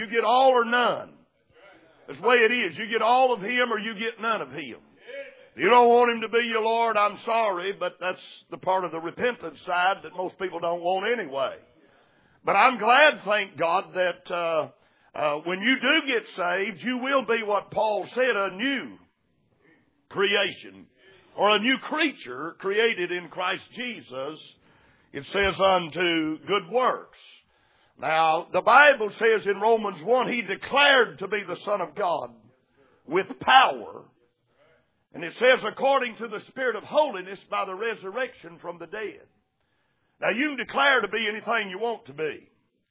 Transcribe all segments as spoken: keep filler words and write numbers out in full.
You get all or none. That's the way it is. You get all of Him or you get none of Him. If you don't want Him to be your Lord, I'm sorry, but that's the part of the repentance side that most people don't want anyway. But I'm glad, thank God, that uh, uh, when you do get saved, you will be what Paul said, a new creation or a new creature created in Christ Jesus. It says unto good works. Now, the Bible says in Romans one, He declared to be the Son of God with power. And it says according to the Spirit of holiness by the resurrection from the dead. Now, you can declare to be anything you want to be.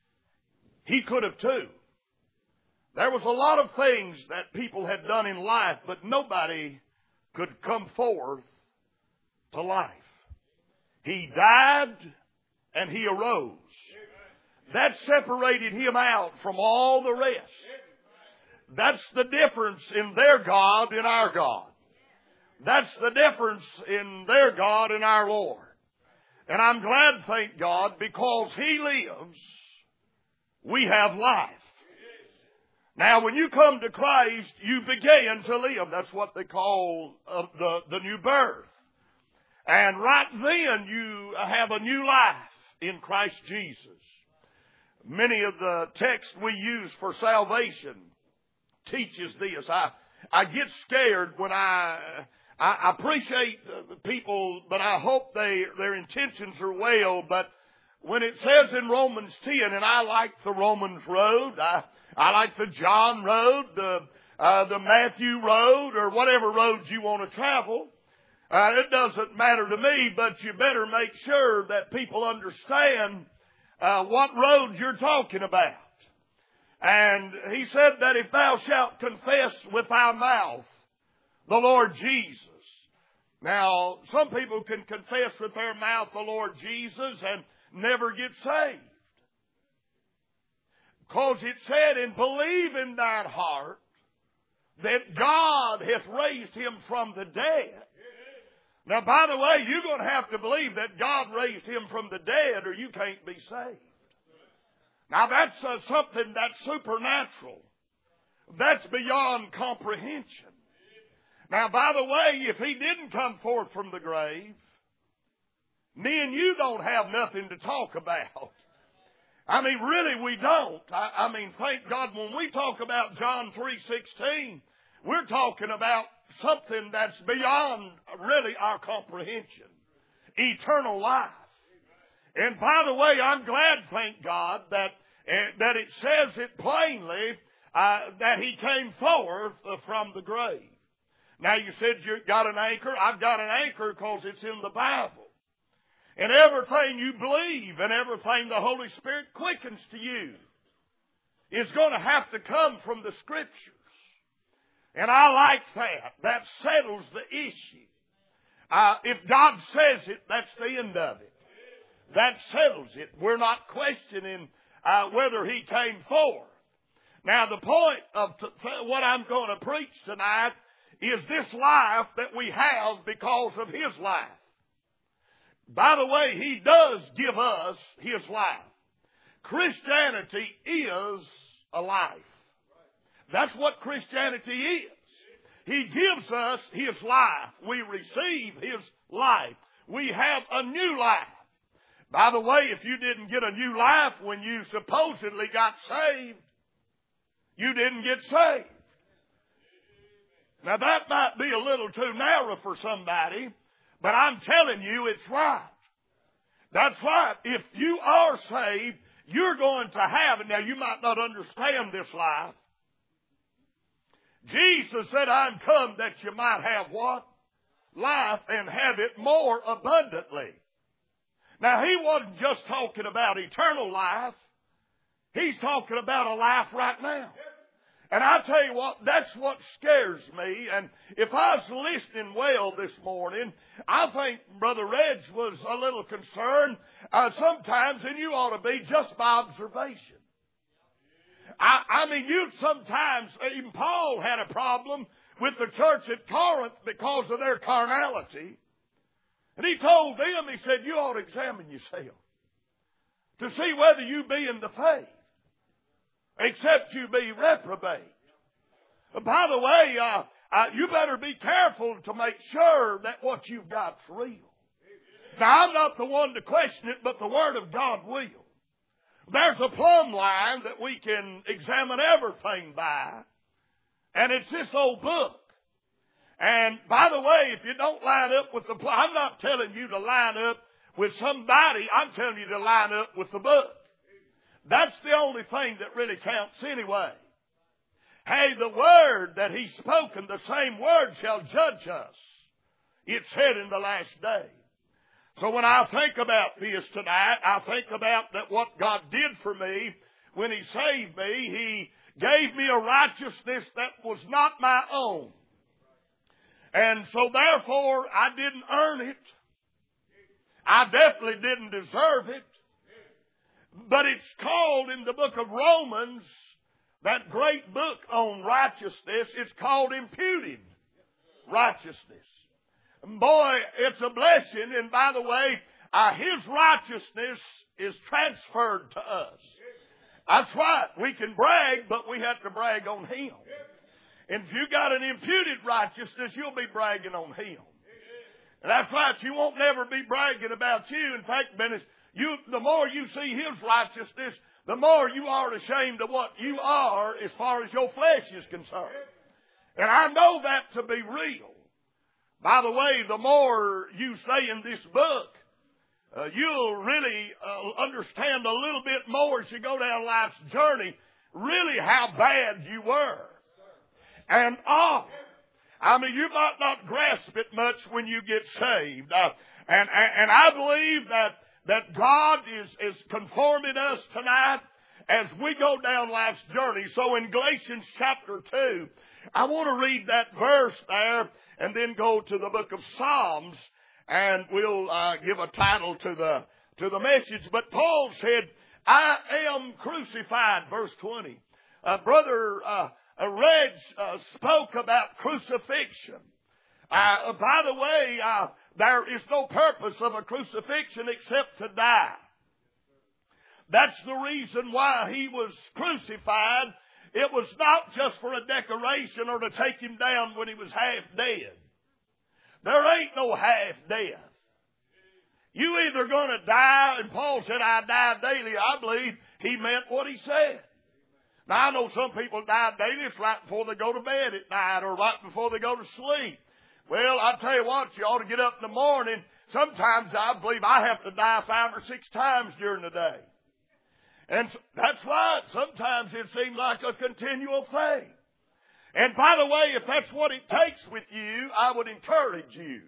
He could have too. There was a lot of things that people had done in life, but nobody could come forth to life. He died and He arose. That separated Him out from all the rest. That's the difference in their God and our God. That's the difference in their God and our Lord. And I'm glad, thank God, because He lives, we have life. Now, when you come to Christ, you begin to live. That's what they call uh, the, the new birth. And right then, you have a new life in Christ Jesus. Many of the texts we use for salvation teaches this. I, I get scared when I, I appreciate the people, but I hope they, their intentions are well. But when it says in Romans ten, and I like the Romans road, I, I like the John road, the, uh, the Matthew road, or whatever roads you want to travel. Uh, it doesn't matter to me, but you better make sure that people understand Uh, what road you're talking about. And He said that if thou shalt confess with thy mouth the Lord Jesus. Now, some people can confess with their mouth the Lord Jesus and never get saved. Because it said, and believe in thine heart that God hath raised Him from the dead. Now, by the way, you're going to have to believe that God raised Him from the dead or you can't be saved. Now, that's uh, something that's supernatural. That's beyond comprehension. Now, by the way, if He didn't come forth from the grave, me and you don't have nothing to talk about. I mean, really, we don't. I, I mean, thank God, when we talk about John three sixteen, we're talking about something that's beyond really our comprehension. Eternal life. And by the way, I'm glad, thank God, that, uh, that it says it plainly uh, that He came forth uh, from the grave. Now you said you've got an anchor. I've got an anchor because it's in the Bible. And everything you believe and everything the Holy Spirit quickens to you is going to have to come from the Scriptures. And I like that. That settles the issue. Uh, if God says it, that's the end of it. That settles it. We're not questioning uh, whether He came forth. Now, the point of t- what I'm going to preach tonight is this life that we have because of His life. By the way, He does give us His life. Christianity is a life. That's what Christianity is. He gives us His life. We receive His life. We have a new life. By the way, if you didn't get a new life when you supposedly got saved, you didn't get saved. Now that might be a little too narrow for somebody, but I'm telling you it's right. That's right. If you are saved, you're going to have it. Now you might not understand this life. Jesus said, I'm come that you might have what? Life, and have it more abundantly. Now, He wasn't just talking about eternal life. He's talking about a life right now. And I tell you what, that's what scares me. And if I was listening well this morning, I think Brother Reg was a little concerned uh, sometimes, and you ought to be just by observation. I, I mean, you sometimes, even Paul had a problem with the church at Corinth because of their carnality. And he told them, he said, you ought to examine yourself to see whether you be in the faith. except you be reprobate. By the way, uh, uh, you better be careful to make sure that what you've got's real. Now, I'm not the one to question it, but the Word of God will. There's a plumb line that we can examine everything by, and it's this old book. And by the way, if you don't line up with the plumb, I'm not telling you to line up with somebody. I'm telling you to line up with the book. That's the only thing that really counts anyway. Hey, the word that He's spoken, the same word shall judge us. It's said in the last day. So when I think about this tonight, I think about that what God did for me when He saved me. He gave me a righteousness that was not my own. And so therefore, I didn't earn it. I definitely didn't deserve it. But it's called in the book of Romans, that great book on righteousness, it's called imputed righteousness. Boy, it's a blessing. And by the way, uh, His righteousness is transferred to us. That's right. We can brag, but we have to brag on Him. And if you got an imputed righteousness, you'll be bragging on Him. And that's right. You won't never be bragging about you. In fact, Dennis, you, the more you see His righteousness, the more you are ashamed of what you are as far as your flesh is concerned. And I know that to be real. By the way, the more you stay in this book, uh, you'll really uh, understand a little bit more as you go down life's journey, really how bad you were. And oh, I mean, you might not grasp it much when you get saved. Uh, and, and, and I believe that, that God is, is conforming us tonight as we go down life's journey. So in Galatians chapter two, I want to read that verse there and then go to the book of Psalms, and we'll uh, give a title to the to the message. But Paul said, I am crucified, verse twenty. Uh, Brother uh, uh, Reg uh, spoke about crucifixion. Uh, by the way, uh, there is no purpose of a crucifixion except to die. That's the reason why He was crucified. It was not just for a decoration or to take Him down when He was half dead. There ain't no half death. You either going to die, and Paul said, I die daily. I believe he meant what he said. Now, I know some people die daily. It's right before they go to bed at night or right before they go to sleep. Well, I tell you what, you ought to get up in the morning. Sometimes I believe I have to die five or six times during the day. And that's right. Sometimes it seems like a continual thing. And by the way, if that's what it takes with you, I would encourage you.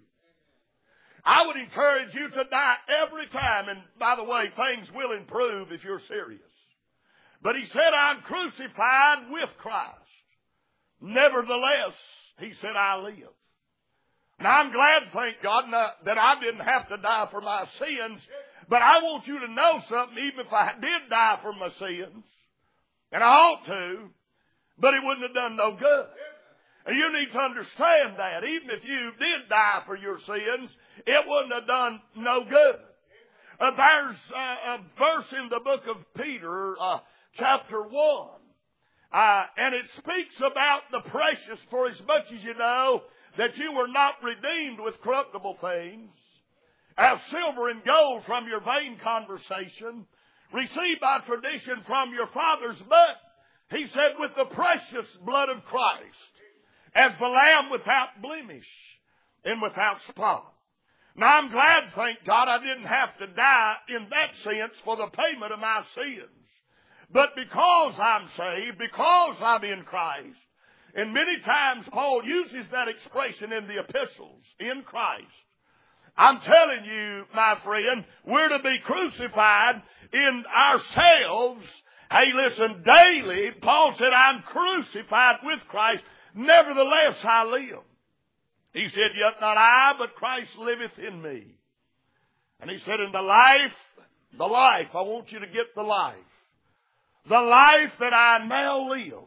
I would encourage you to die every time. And by the way, things will improve if you're serious. But he said, I'm crucified with Christ. Nevertheless, he said, I live. Now, I'm glad, thank God, that I didn't have to die for my sins. But I want you to know something, even if I did die for my sins, and I ought to, but it wouldn't have done no good. And you need to understand that. Even if you did die for your sins, it wouldn't have done no good. Uh, there's uh, a verse in the book of Peter, uh, chapter one, uh, and it speaks about the precious, for as much as you know that you were not redeemed with corruptible things, as silver and gold from your vain conversation, received by tradition from your fathers, but, he said, with the precious blood of Christ, as the Lamb without blemish and without spot. Now, I'm glad, thank God, I didn't have to die in that sense for the payment of my sins. But because I'm saved, because I'm in Christ, and many times Paul uses that expression in the epistles, in Christ, I'm telling you, my friend, we're to be crucified in ourselves. Hey, listen, daily, Paul said, I'm crucified with Christ. Nevertheless, I live. He said, yet not I, but Christ liveth in me. And he said, in the life, the life, I want you to get the life. The life that I now live,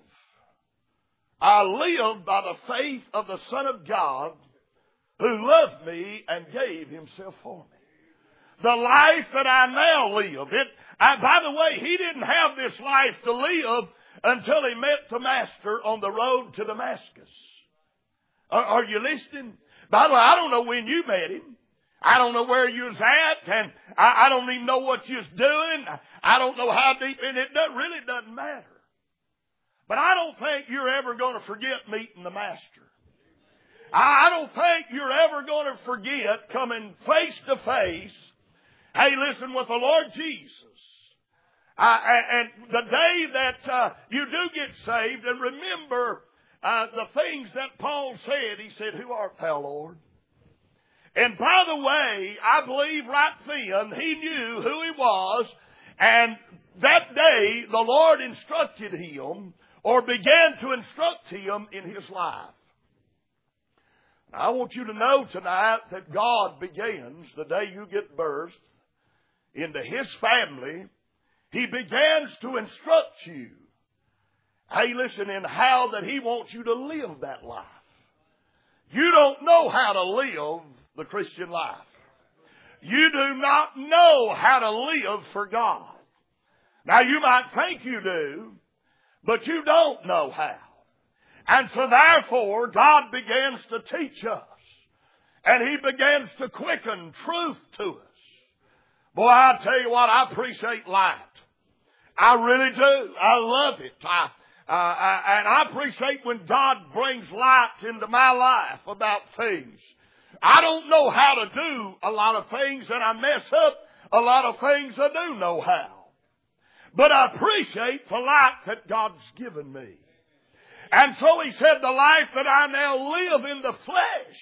I live by the faith of the Son of God, who loved me and gave himself for me. The life that I now live. It, I, by the way, he didn't have this life to live until he met the Master on the road to Damascus. Are, are you listening? By the way, I don't know when you met him. I don't know where you was at, and I, I don't even know what you was doing. I don't know how deep in it. It really doesn't matter. But I don't think you're ever going to forget meeting the Master. I don't think you're ever going to forget coming face to face, hey, listen, with the Lord Jesus. Uh, and the day that uh, you do get saved, and remember uh, the things that Paul said. He said, who art thou, Lord? And by the way, I believe right then he knew who he was, and that day the Lord instructed him, or began to instruct him in his life. I want you to know tonight that God begins the day you get birthed into His family. He begins to instruct you. Hey, listen, in how that He wants you to live that life. You don't know how to live the Christian life. You do not know how to live for God. Now, you might think you do, but you don't know how. And so therefore, God begins to teach us. And He begins to quicken truth to us. Boy, I tell you what, I appreciate light. I really do. I love it. I, uh, I, and I appreciate when God brings light into my life about things. I don't know how to do a lot of things, and I mess up a lot of things I do know how. But I appreciate the light that God's given me. And so He said, the life that I now live in the flesh,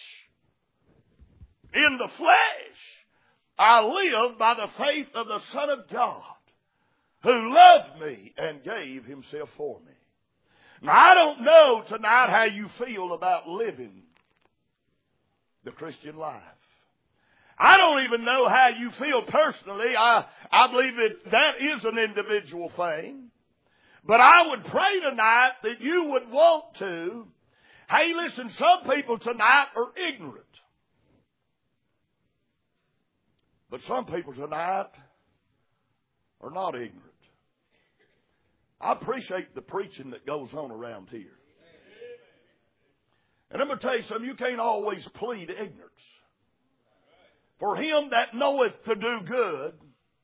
in the flesh, I live by the faith of the Son of God, who loved me and gave Himself for me. Now, I don't know tonight how you feel about living the Christian life. I don't even know how you feel personally. I, I believe that that is an individual thing. But I would pray tonight that you would want to. Hey, listen, some people tonight are ignorant. But some people tonight are not ignorant. I appreciate the preaching that goes on around here. And I'm going to tell you something, you can't always plead ignorance. For him that knoweth to do good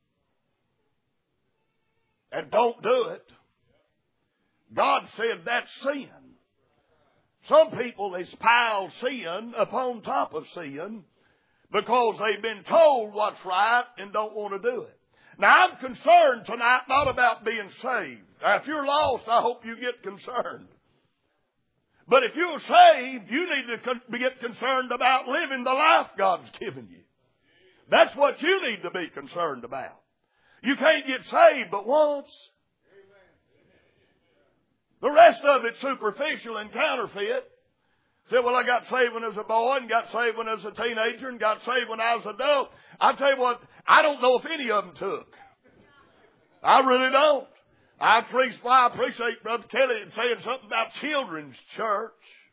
and don't do it, God said that's sin. Some people, they pile sin upon top of sin because they've been told what's right and don't want to do it. Now, I'm concerned tonight not about being saved. Now, if you're lost, I hope you get concerned. But if you're saved, you need to get concerned about living the life God's given you. That's what you need to be concerned about. You can't get saved but once. The rest of it's superficial and counterfeit. Say, well, I got saved when I was a boy and got saved when I was a teenager and got saved when I was an adult. I'll tell you what, I don't know if any of them took. I really don't. I appreciate Brother Kelly saying something about children's church.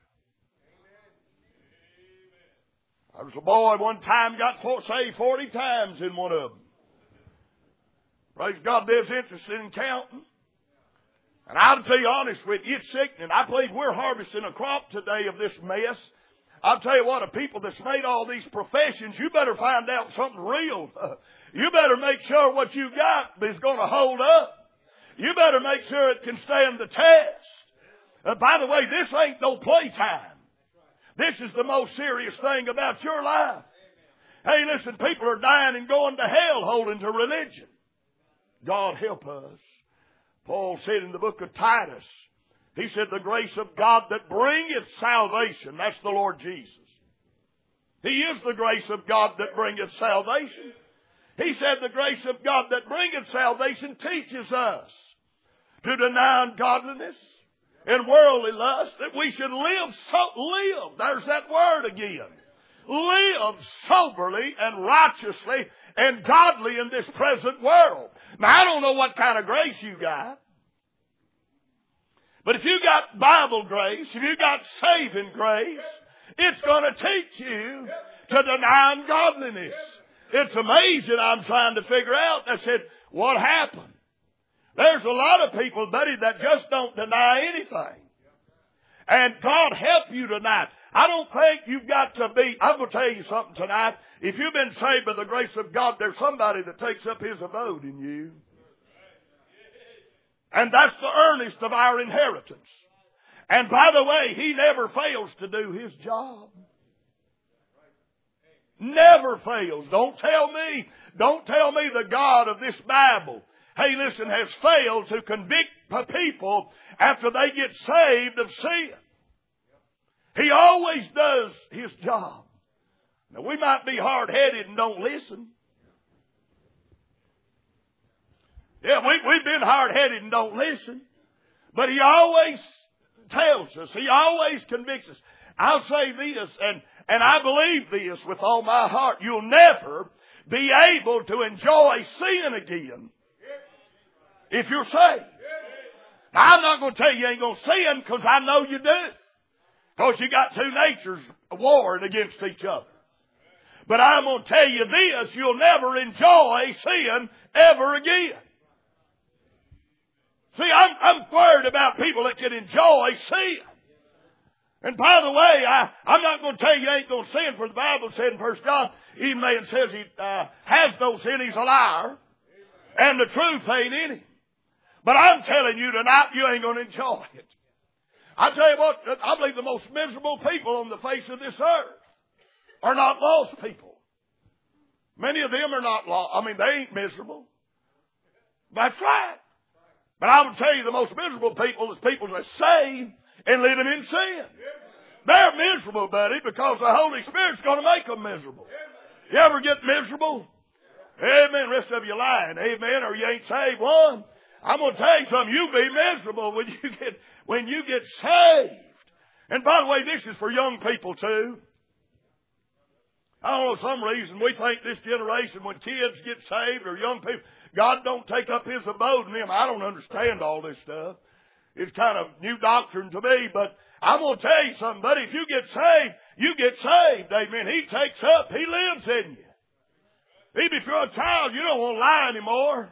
I was a boy one time, got saved forty times in one of them. Praise God, Dave's interested in counting. And I'll tell you honest with you, it's sickening. I believe we're harvesting a crop today of this mess. I'll tell you what, the people that's made all these professions, you better find out something real. You better make sure what you got is going to hold up. You better make sure it can stand the test. Uh, by the way, this ain't no playtime. This is the most serious thing about your life. Hey, listen, people are dying and going to hell holding to religion. God help us. Paul said in the book of Titus, he said, the grace of God that bringeth salvation. That's the Lord Jesus. He is the grace of God that bringeth salvation. He said the grace of God that bringeth salvation teaches us to deny ungodliness and worldly lust, that we should live, so, live, there's that word again, live soberly and righteously and godly in this present world. Now, I don't know what kind of grace you got, but if you got Bible grace, if you got saving grace, it's going to teach you to deny ungodliness. It's amazing I'm trying to figure out. I said, what happened? There's a lot of people, buddy, that just don't deny anything. And God help you tonight. I don't think you've got to be, I'm going to tell you something tonight. If you've been saved by the grace of God, there's somebody that takes up His abode in you. And that's the earnest of our inheritance. And by the way, He never fails to do His job. Never fails. Don't tell me, don't tell me the God of this Bible, hey, listen, has failed to convict the people after they get saved of sin. He always does His job. Now, we might be hard-headed and don't listen. Yeah, we, we've been hard-headed and don't listen. But He always tells us. He always convicts us. I'll say this, and, and I believe this with all my heart. You'll never be able to enjoy sin again if you're saved. Now, I'm not going to tell you you ain't going to sin, because I know you do. Because you got two natures warring against each other. But I'm going to tell you this, you'll never enjoy sin ever again. See, I'm, I'm worried about people that can enjoy sin. And by the way, I, I'm not going to tell you you ain't going to sin, for the Bible said in First John, even though it says he uh, has no sin, he's a liar. And the truth ain't in him. But I'm telling you tonight, you ain't going to enjoy it. I tell you what, I believe the most miserable people on the face of this earth are not lost people. Many of them are not lost. I mean, they ain't miserable. That's right. But I will tell you, the most miserable people is people that are saved and living in sin. They're miserable, buddy, because the Holy Spirit's going to make them miserable. You ever get miserable? Amen. Rest of you lying. Amen. Or you ain't saved one. I'm going to tell you something. You'll be miserable when you get, when you get saved. And by the way, this is for young people too. I don't know, some reason we think this generation, when kids get saved or young people, God don't take up His abode in them. I don't understand all this stuff. It's kind of new doctrine to me, but I'm going to tell you something, buddy. If you get saved, you get saved. Amen. He takes up. He lives in you. Even if you're a child, you don't want to lie anymore.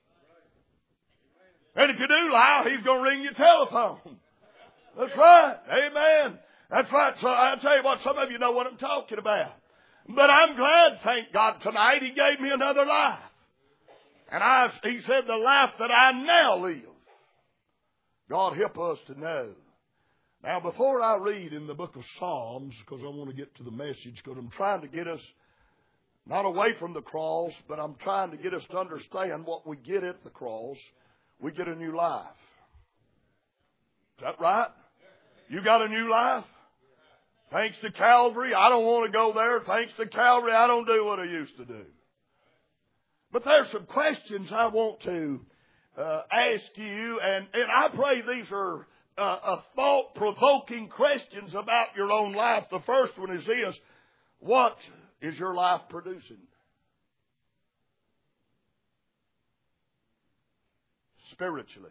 And if you do lie, He's going to ring your telephone. That's right. Amen. That's right. So I'll tell you what, some of you know what I'm talking about. But I'm glad, thank God, tonight He gave me another life. And I, He said, the life that I now live, God help us to know. Now, before I read in the book of Psalms, because I want to get to the message, because I'm trying to get us not away from the cross, but I'm trying to get us to understand what we get at the cross. We get a new life. Is that right? You got a new life? Thanks to Calvary, I don't want to go there. Thanks to Calvary, I don't do what I used to do. But there's some questions I want to uh, ask you, and, and I pray these are uh, uh, thought-provoking questions about your own life. The first one is this: what is your life producing? Spiritually.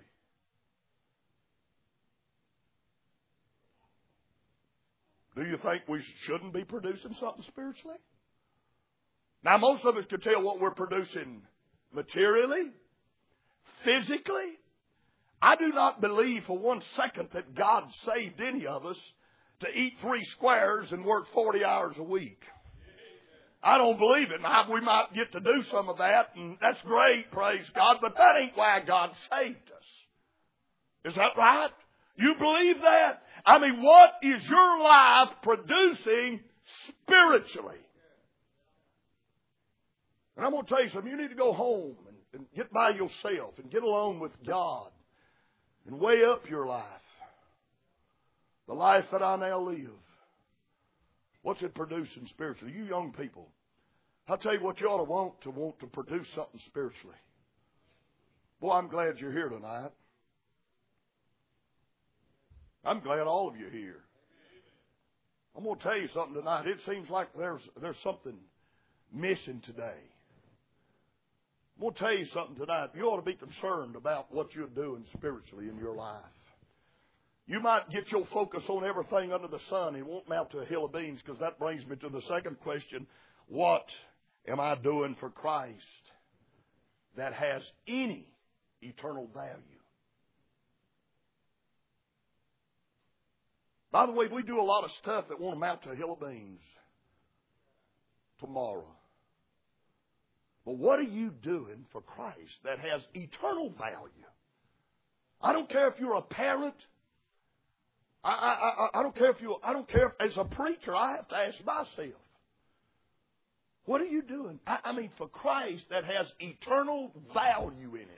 Do you think we shouldn't be producing something spiritually? Now, most of us could tell what we're producing materially, physically. I do not believe for one second that God saved any of us to eat three squares and work forty hours a week. I don't believe it. Now, we might get to do some of that, and that's great, praise God, but that ain't why God saved us. Is that right? You believe that? I mean, what is your life producing spiritually? And I'm going to tell you something. You need to go home and, and get by yourself and get alone with God and weigh up your life. The life that I now live. What's it producing spiritually? You young people, I'll tell you what you ought to want to want to produce something spiritually. Boy, I'm glad you're here tonight. I'm glad all of you are here. I'm going to tell you something tonight. It seems like there's there's something missing today. I'm going to tell you something tonight. You ought to be concerned about what you're doing spiritually in your life. You might get your focus on everything under the sun. It won't mount to a hill of beans, because that brings me to the second question. What am I doing for Christ that has any eternal value. By the way, we do a lot of stuff that won't amount to a hill of beans tomorrow. But what are you doing for Christ that has eternal value? I don't care if you're a parent. I, I, I, I don't care if you. I don't care if, as a preacher, I have to ask myself, what are you doing? I, I mean, for Christ that has eternal value in it.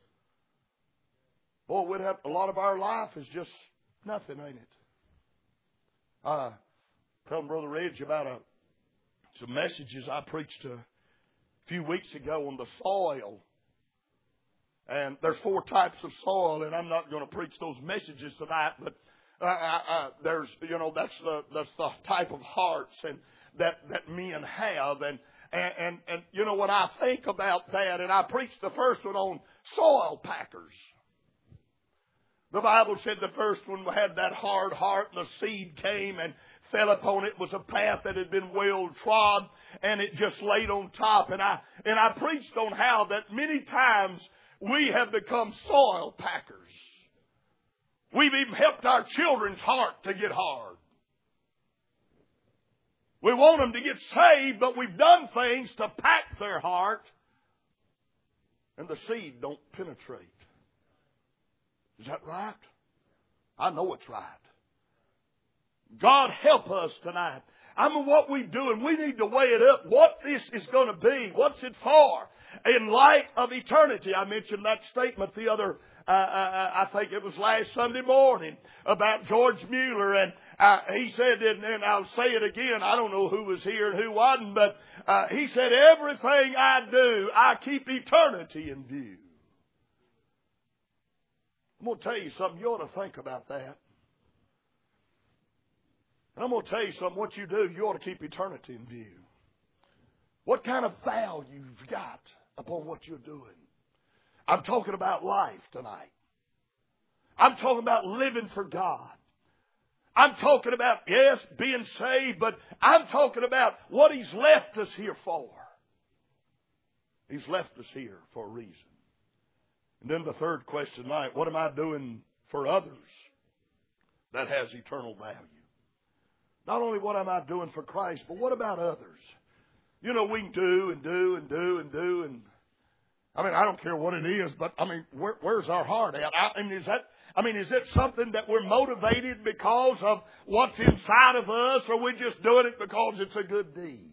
Boy, we'd have, a lot of our life is just nothing, ain't it? Uh, telling Brother Reg about a, some messages I preached a few weeks ago on the soil. And there's four types of soil, and I'm not going to preach those messages tonight, but uh, uh, there's, you know, that's the that's the type of hearts and that that men have, and and and, and you know when I think about that, and I preached the first one on soil packers. The Bible said the first one had that hard heart, and the seed came and fell upon it. It was a path that had been well trod, and it just laid on top. And I and I preached on how that many times we have become soil packers. We've even helped our children's heart to get hard. We want them to get saved, but we've done things to pack their heart, and the seed don't penetrate. Is that right? I know it's right. God help us tonight. I mean, what we do, and we need to weigh it up. What this is going to be. What's it for? In light of eternity. I mentioned that statement the other, uh, uh, I think it was last Sunday morning, about George Mueller. And uh, he said, and, and I'll say it again, I don't know who was here and who wasn't, but uh, he said, everything I do, I keep eternity in view. I'm going to tell you something. You ought to think about that. And I'm going to tell you something. What you do, you ought to keep eternity in view. What kind of value you've got upon what you're doing. I'm talking about life tonight. I'm talking about living for God. I'm talking about, yes, being saved, but I'm talking about what He's left us here for. He's left us here for a reason. And then the third question tonight, what am I doing for others that has eternal value? Not only what am I doing for Christ, but what about others? You know, we can do and do and do and do and, I mean, I don't care what it is, but I mean, where, where's our heart at? I, I mean, is that, I mean, is it something that we're motivated because of what's inside of us, or we're just doing it because it's a good deed?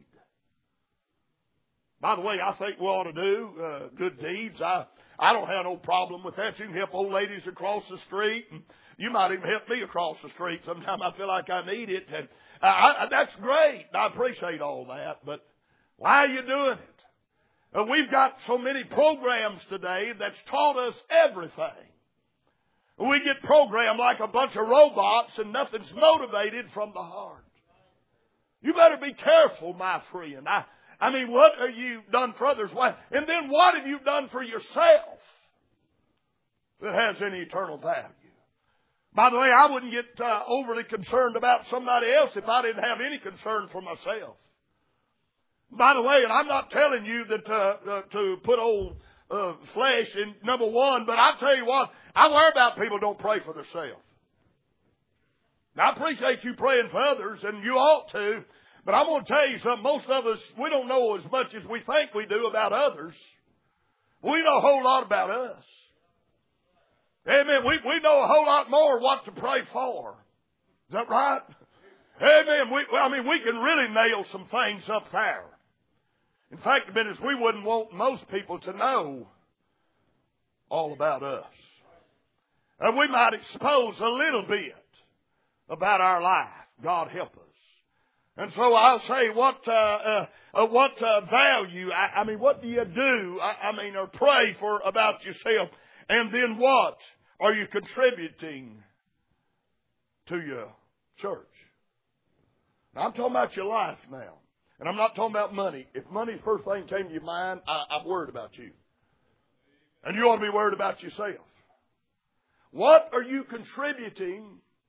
By the way, I think we ought to do uh, good deeds. I I don't have no problem with that. You can help old ladies across the street, and you might even help me across the street. Sometimes I feel like I need it, and uh, I, that's great. I appreciate all that, but why are you doing it? Uh, we've got so many programs today that's taught us everything. We get programmed like a bunch of robots, and nothing's motivated from the heart. You better be careful, my friend. I, I mean, what have you done for others? Why? And then what have you done for yourself that has any eternal value? By the way, I wouldn't get uh, overly concerned about somebody else if I didn't have any concern for myself. By the way, and I'm not telling you that uh, uh, to put old uh, flesh in number one, but I tell you what, I worry about people who don't pray for themselves. Now, I appreciate you praying for others, and you ought to, but I'm going to tell you something. Most of us, we don't know as much as we think we do about others. We know a whole lot about us. Amen. We, we know a whole lot more what to pray for. Is that right? Amen. We, I mean, we can really nail some things up there. In fact, the business, we wouldn't want most people to know all about us. And we might expose a little bit about our life. God help us. And so I'll say, what uh, uh, uh, what uh, value, I, I mean, what do you do, I, I mean, or pray for about yourself? And then what are you contributing to your church? Now, I'm talking about your life now. And I'm not talking about money. If money's the first thing came to your mind, I, I'm worried about you. And you ought to be worried about yourself. What are you contributing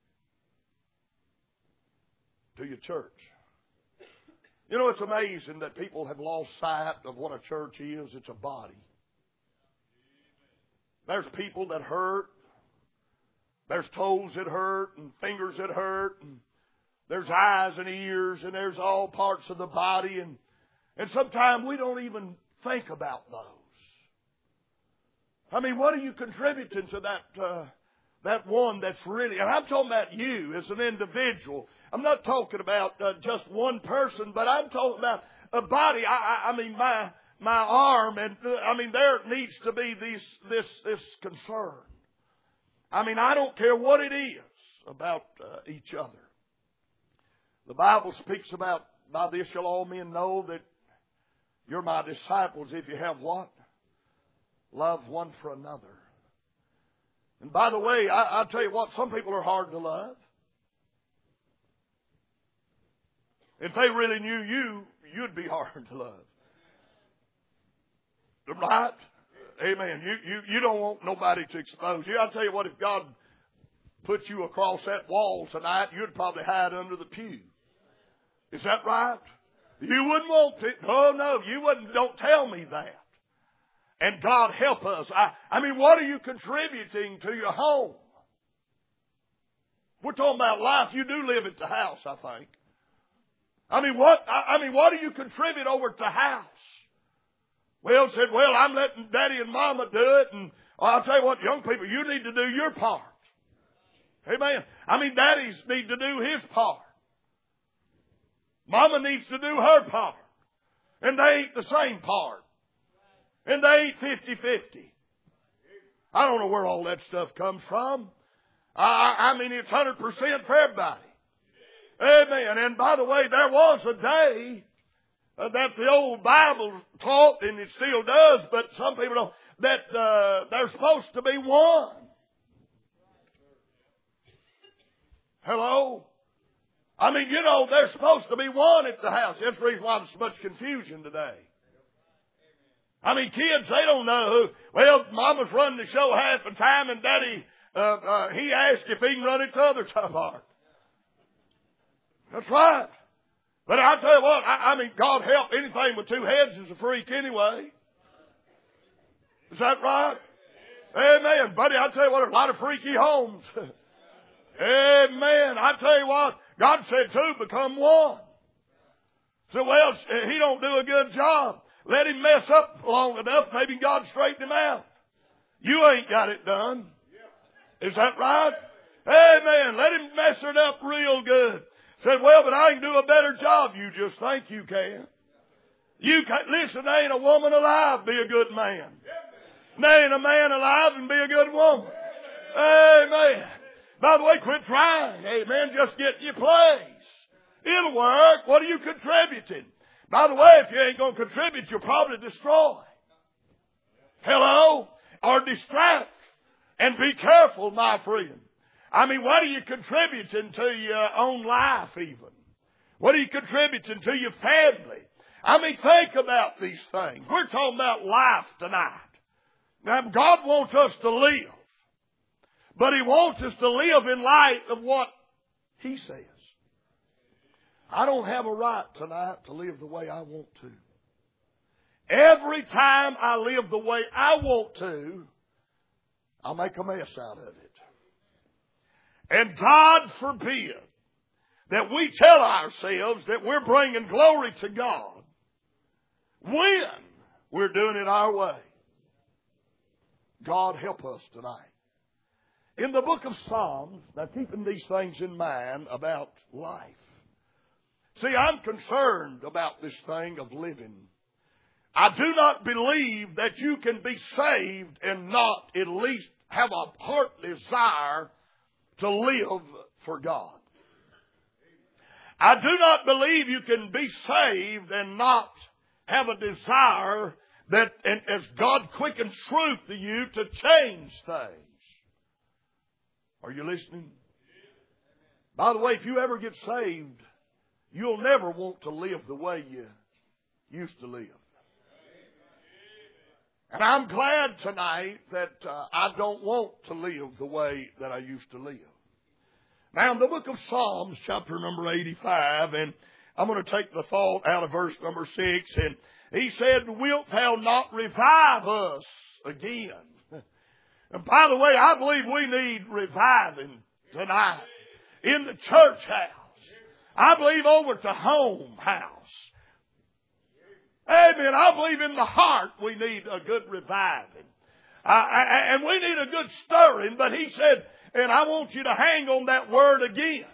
to your church? You know, it's amazing that people have lost sight of what a church is. It's a body. There's people that hurt. There's toes that hurt and fingers that hurt. And there's eyes and ears and there's all parts of the body. And, and sometimes we don't even think about those. I mean, what are you contributing to that uh, that one that's really... And I'm talking about you as an individual. I'm not talking about uh, just one person, but I'm talking about a body. I, I, I mean, my my arm, and uh, I mean, there needs to be this this this concern. I mean, I don't care what it is about uh, each other. The Bible speaks about, by this shall all men know that you're my disciples if you have what? Love one for another. And by the way, I, I'll tell you what, some people are hard to love. If they really knew you, you'd be hard to love. Right? Amen. You, you, you don't want nobody to expose you. I'll tell you what, if God put you across that wall tonight, you'd probably hide under the pew. Is that right? You wouldn't want to. Oh, no, you wouldn't. Don't tell me that. And God help us. I, I mean, what are you contributing to your home? We're talking about life. You do live at the house, I think. I mean, what, I, I mean, what do you contribute over at the house? Well, said, well, I'm letting Daddy and Mama do it. And I'll tell you what, young people, you need to do your part. Amen. I mean, daddies need to do his part. Mama needs to do her part. And they ain't the same part. And they ain't fifty-fifty. I don't know where all that stuff comes from. I, I mean, it's one hundred percent for everybody. Amen. And by the way, there was a day uh, that the old Bible taught, and it still does, but some people don't, that uh, they're supposed to be one. Hello? I mean, you know, they're supposed to be one at the house. That's the reason why there's so much confusion today. I mean, kids, they don't know who. Well, Mama's running the show half the time, and Daddy, uh, uh, he asked if he can run it the other part. That's right. But I'll tell you what, I, I mean, God help, anything with two heads is a freak anyway. Is that right? Amen. Buddy, I'll tell you what, a lot of freaky homes. Amen. I tell you what, God said two become one. So, well, he don't do a good job. Let him mess up long enough, maybe God straighten him out. You ain't got it done. Is that right? Amen. Let him mess it up real good. Said, well, but I can do a better job. You just think you can. You can. Listen, there ain't a woman alive be a good man. There ain't a man alive and be a good woman. Amen. By the way, quit trying. Amen. Just get in your place. It'll work. What are you contributing? By the way, if you ain't going to contribute, you'll probably destroy. Hello? Or distract. And be careful, my friend. I mean, what are you contributing to your own life even? What are you contributing to your family? I mean, think about these things. We're talking about life tonight. Now, God wants us to live. But He wants us to live in light of what He says. I don't have a right tonight to live the way I want to. Every time I live the way I want to, I'll make a mess out of it. And God forbid that we tell ourselves that we're bringing glory to God when we're doing it our way. God help us tonight. In the book of Psalms, now keeping these things in mind about life. See, I'm concerned about this thing of living. I do not believe that you can be saved and not at least have a heart desire to live for God. I do not believe you can be saved and not have a desire that, and as God quickens truth to you, to change things. Are you listening? By the way, if you ever get saved, you'll never want to live the way you used to live. And I'm glad tonight that uh, I don't want to live the way that I used to live. Now, in the book of Psalms, chapter number eighty-five, and I'm going to take the thought out of verse number six, and he said, wilt thou not revive us again? And by the way, I believe we need reviving tonight in the church house. I believe over at the home house. Amen. I believe in the heart we need a good reviving. Uh, and we need a good stirring, but he said, and I want you to hang on that word again.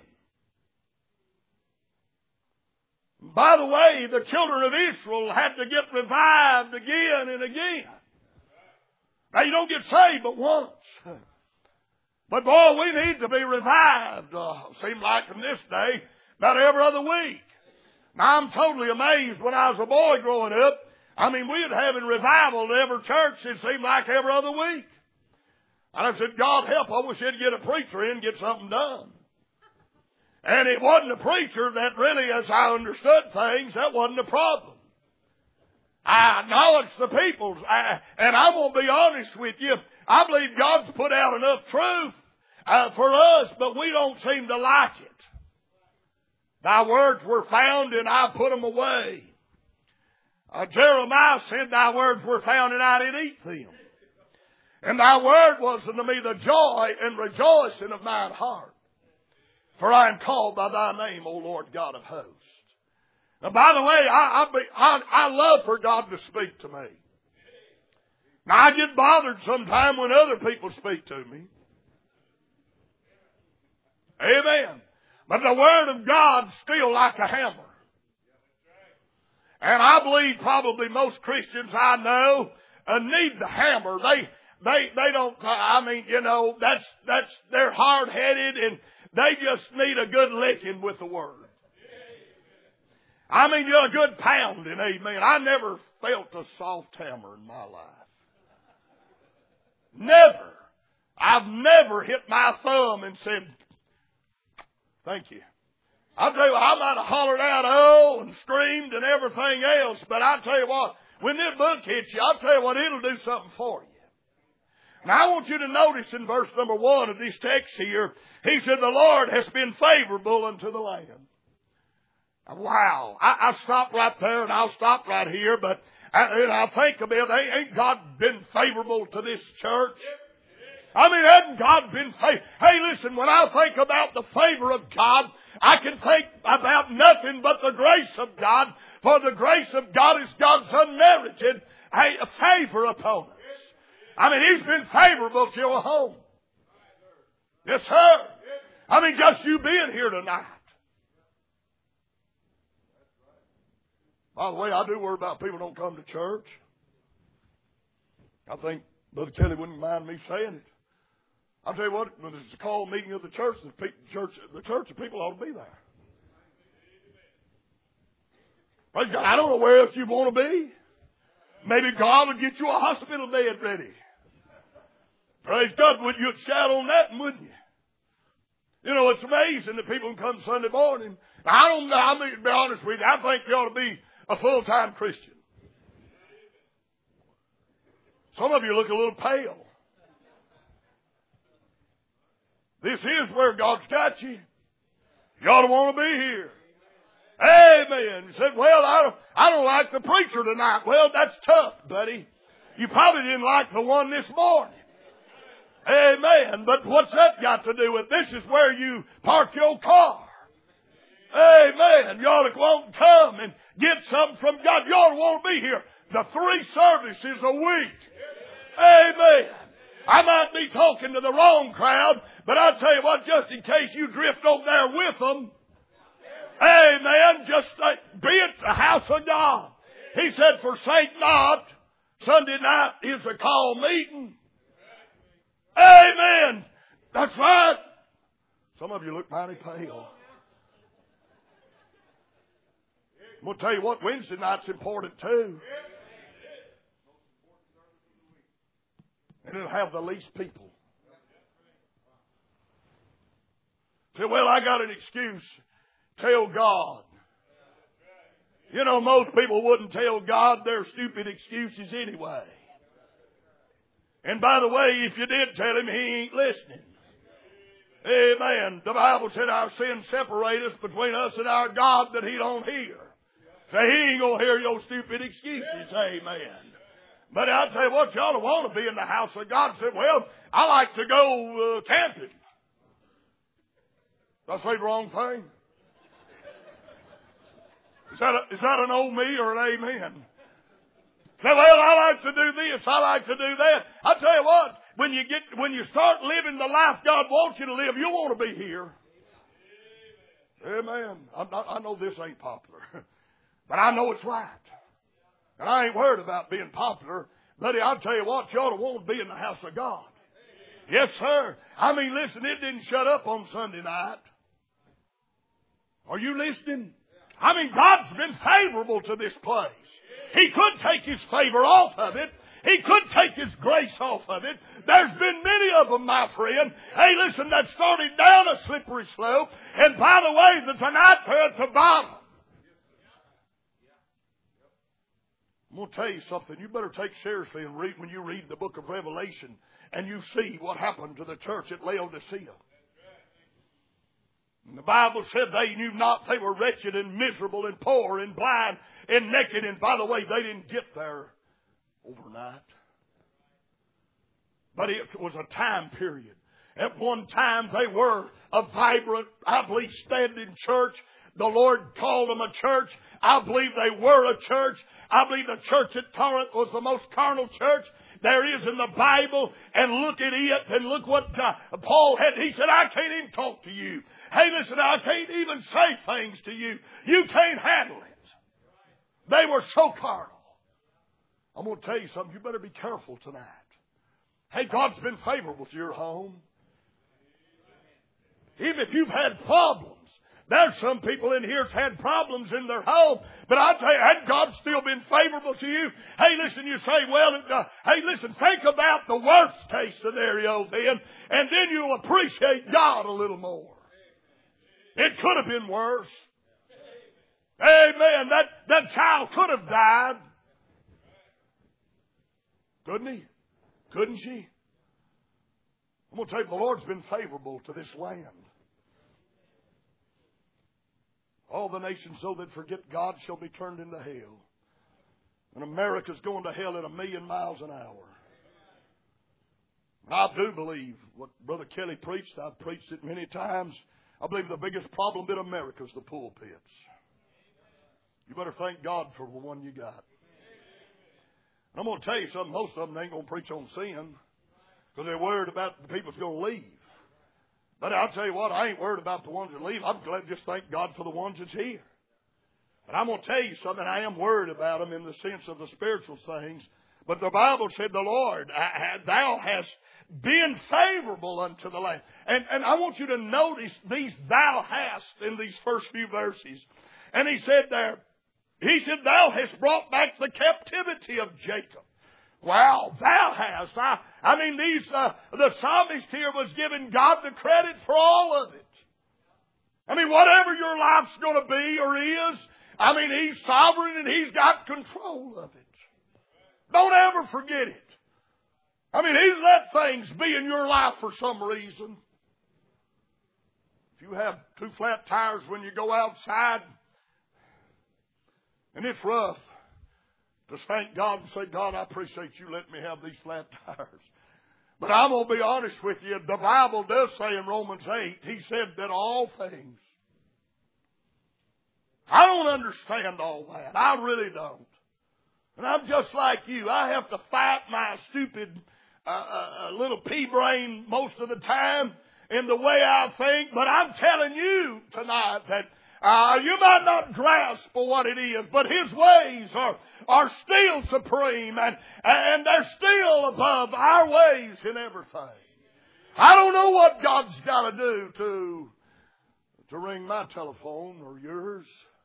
By the way, the children of Israel had to get revived again and again. Now you don't get saved but once. But boy, we need to be revived. Uh, seems like in this day, about every other week. Now I'm totally amazed when I was a boy growing up. I mean, we were having revival in every church, it seemed like every other week. And I said, God help, I wish I'd get a preacher in and get something done. And it wasn't a preacher that really, as I understood things, that wasn't a problem. I acknowledge the people, I, and I'm going to be honest with you. I believe God's put out enough truth uh, for us, but we don't seem to like it. Thy words were found, and I put them away. Uh, Jeremiah said, thy words were found, and I did eat them. And thy word was unto me the joy and rejoicing of mine heart. For I am called by thy name, O Lord God of hosts. Now, by the way, I, I, be, I, I love for God to speak to me. Now, I get bothered sometime when other people speak to me. Amen. But the Word of God's still like a hammer. And I believe probably most Christians I know uh, need the hammer. They, they, they don't, I mean, you know, that's, that's, they're hard-headed and they just need a good licking with the Word. I mean, you're a good pounding, amen. I never felt a soft hammer in my life. Never. I've never hit my thumb and said, thank you. I'll tell you what, I might have hollered out, oh, and screamed and everything else, but I'll tell you what, when this book hits you, I'll tell you what, it'll do something for you. Now, I want you to notice in verse number one of this text here, he said, the Lord has been favorable unto the land. Wow. I, I stop right there and I'll stop right here, but I, and I think about it, ain't God been favorable to this church? I mean, hasn't God been favorable? Hey, listen, when I think about the favor of God, I can think about nothing but the grace of God, for the grace of God is God's unmerited hey, favor upon us. I mean, He's been favorable to your home. Yes, sir. I mean, just you being here tonight. By the way, I do worry about people don't come to church. I think Brother Kelly wouldn't mind me saying it. I'll tell you what, when there's a called meeting of the church, the church, the church, the people ought to be there. Praise God, I don't know where else you want to be. Maybe God would get you a hospital bed ready. Praise God, would you shout on that, wouldn't you? You know, it's amazing that people can come Sunday morning. I don't know, I mean, to be honest with you, I think you ought to be a full-time Christian. Some of you look a little pale. This is where God's got you. You ought to want to be here. Amen. You said, well, I don't, I don't like the preacher tonight. Well, that's tough, buddy. You probably didn't like the one this morning. Amen. But what's that got to do with it? This is where you park your car. Amen. You ought to want to come and get something from God. You ought to want to be here. The three services a week. Amen. I might be talking to the wrong crowd, but I'll tell you what, just in case you drift over there with them, amen, just uh, be at the house of God. He said, forsake not. Sunday night is a call meeting. Amen. That's right. Some of you look mighty pale. I'm going to tell you what, Wednesday night's important too. And it'll have the least people. Say, well, I got an excuse. Tell God. You know, most people wouldn't tell God their stupid excuses anyway. And by the way, if you did tell Him, He ain't listening. Amen. The Bible said our sins separate us between us and our God, that He don't hear. Say, He ain't going to hear your stupid excuses. Amen. But I'll tell you what, you ought to want to be in the house of God. Said, well, I like to go uh, camping. Did I say the wrong thing? Is that, a, is that an old me or an amen? Say, well, I like to do this, I like to do that. I tell you what, when you get, when you start living the life God wants you to live, you'll want to be here. Amen. I'm not, I know this ain't popular, but I know it's right. And I ain't worried about being popular. Buddy, I'll tell you what, you ought to want to be in the house of God. Yes, sir. I mean, listen, it didn't shut up on Sunday night. Are you listening? I mean, God's been favorable to this place. He could take His favor off of it. He could take His grace off of it. There's been many of them, my friend. Hey, listen, that started down a slippery slope. And by the way, the tonight they're at the bottom. I'm going to tell you something. You better take seriously and read when you read the book of Revelation and you see what happened to the church at Laodicea. And the Bible said they knew not, they were wretched and miserable and poor and blind and naked. And by the way, they didn't get there overnight. But it was a time period. At one time they were a vibrant, I believe, standing church. The Lord called them a church. I believe they were a church. I believe the church at Corinth was the most carnal church there is in the Bible. And look at it and look what God, Paul had. He said, I can't even talk to you. Hey, listen, I can't even say things to you. You can't handle it. They were so carnal. I'm going to tell you something. You better be careful tonight. Hey, God's been favorable to your home. Even if you've had problems. There's some people in here that's had problems in their home. But I tell you, had God still been favorable to you? Hey, listen, you say, well, uh, hey, listen, think about the worst case scenario then. And then you'll appreciate God a little more. It could have been worse. Amen. That, that child could have died. Couldn't he? Couldn't she? I'm going to tell you, the Lord's been favorable to this land. All the nations, though, that forget God shall be turned into hell. And America's going to hell at a million miles an hour. And I do believe what Brother Kelly preached. I've preached it many times. I believe the biggest problem in America is the pulpits. You better thank God for the one you got. And I'm going to tell you something. Most of them ain't going to preach on sin because they're worried about the people's going to leave. But I'll tell you what, I ain't worried about the ones that leave. I'm glad to just thank God for the ones that's here. But I'm going to tell you something. I am worried about them in the sense of the spiritual things. But the Bible said, the Lord, thou hast been favorable unto the land. And, and I want you to notice these thou hast in these first few verses. And he said there, he said, thou hast brought back the captivity of Jacob. Wow, thou hast. I, I mean, these uh, the psalmist here was giving God the credit for all of it. I mean, whatever your life's going to be or is, I mean, He's sovereign and He's got control of it. Don't ever forget it. I mean, He's let things be in your life for some reason. If you have two flat tires when you go outside and it's rough, just thank God and say, God, I appreciate you letting me have these flat tires. But I'm going to be honest with you. The Bible does say in Romans eight, He said that all things. I don't understand all that. I really don't. And I'm just like you. I have to fight my stupid uh, uh, little pea brain most of the time in the way I think. But I'm telling you tonight that Uh, you might not grasp what it is, but His ways are, are still supreme and, and they're still above our ways in everything. I don't know what God's got to do to, to ring my telephone or yours.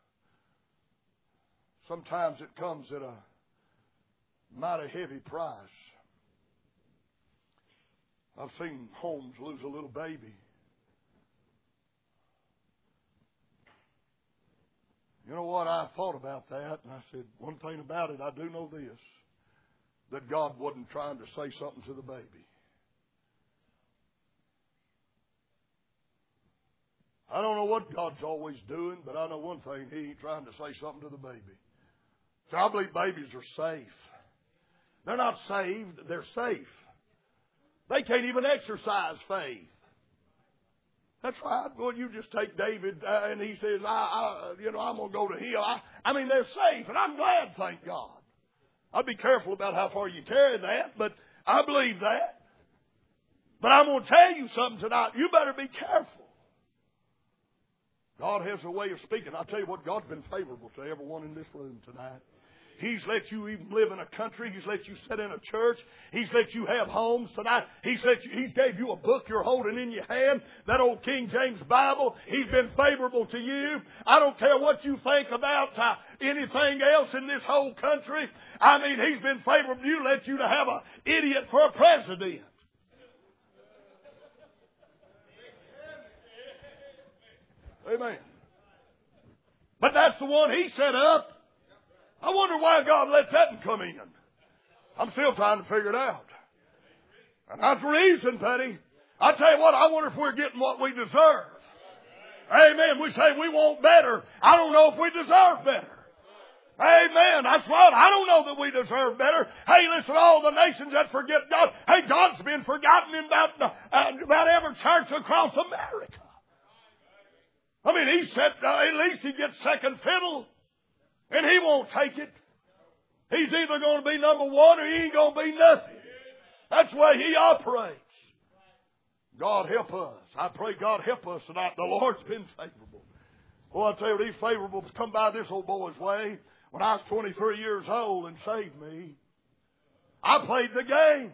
Sometimes it comes at a mighty heavy price. I've seen homes lose a little baby. You know what? I thought about that, and I said, one thing about it, I do know this, that God wasn't trying to say something to the baby. I don't know what God's always doing, but I know one thing, He ain't trying to say something to the baby. So I believe babies are safe. They're not saved, they're safe. They can't even exercise faith. That's right. Well, you just take David uh, and he says, I, I, you know, I'm going to go to hell. I, I mean, they're safe, and I'm glad, thank God. I'd be careful about how far you carry that, but I believe that. But I'm going to tell you something tonight. You better be careful. God has a way of speaking. I'll tell you what, God's been favorable to everyone in this room tonight. He's let you even live in a country. He's let you sit in a church. He's let you have homes tonight. He's let you, He's gave you a book you're holding in your hand, that old King James Bible. He's been favorable to you. I don't care what you think about uh, anything else in this whole country. I mean, He's been favorable to you. Let you to have an idiot for a president. Amen. But that's the one He set up. I wonder why God let that one come in. I'm still trying to figure it out. And that's the reason, Petty. I tell you what, I wonder if we're getting what we deserve. Amen. We say we want better. I don't know if we deserve better. Amen. That's right. I don't know that we deserve better. Hey, listen, all the nations that forget God. Hey, God's been forgotten in about, uh, about every church across America. I mean, He said uh, at least He gets second fiddle. And He won't take it. He's either going to be number one or He ain't going to be nothing. That's the way He operates. God help us. I pray God help us tonight. The Lord's been favorable. Well, I tell you what, He's favorable to come by this old boy's way. When I was twenty-three years old and saved me, I played the game.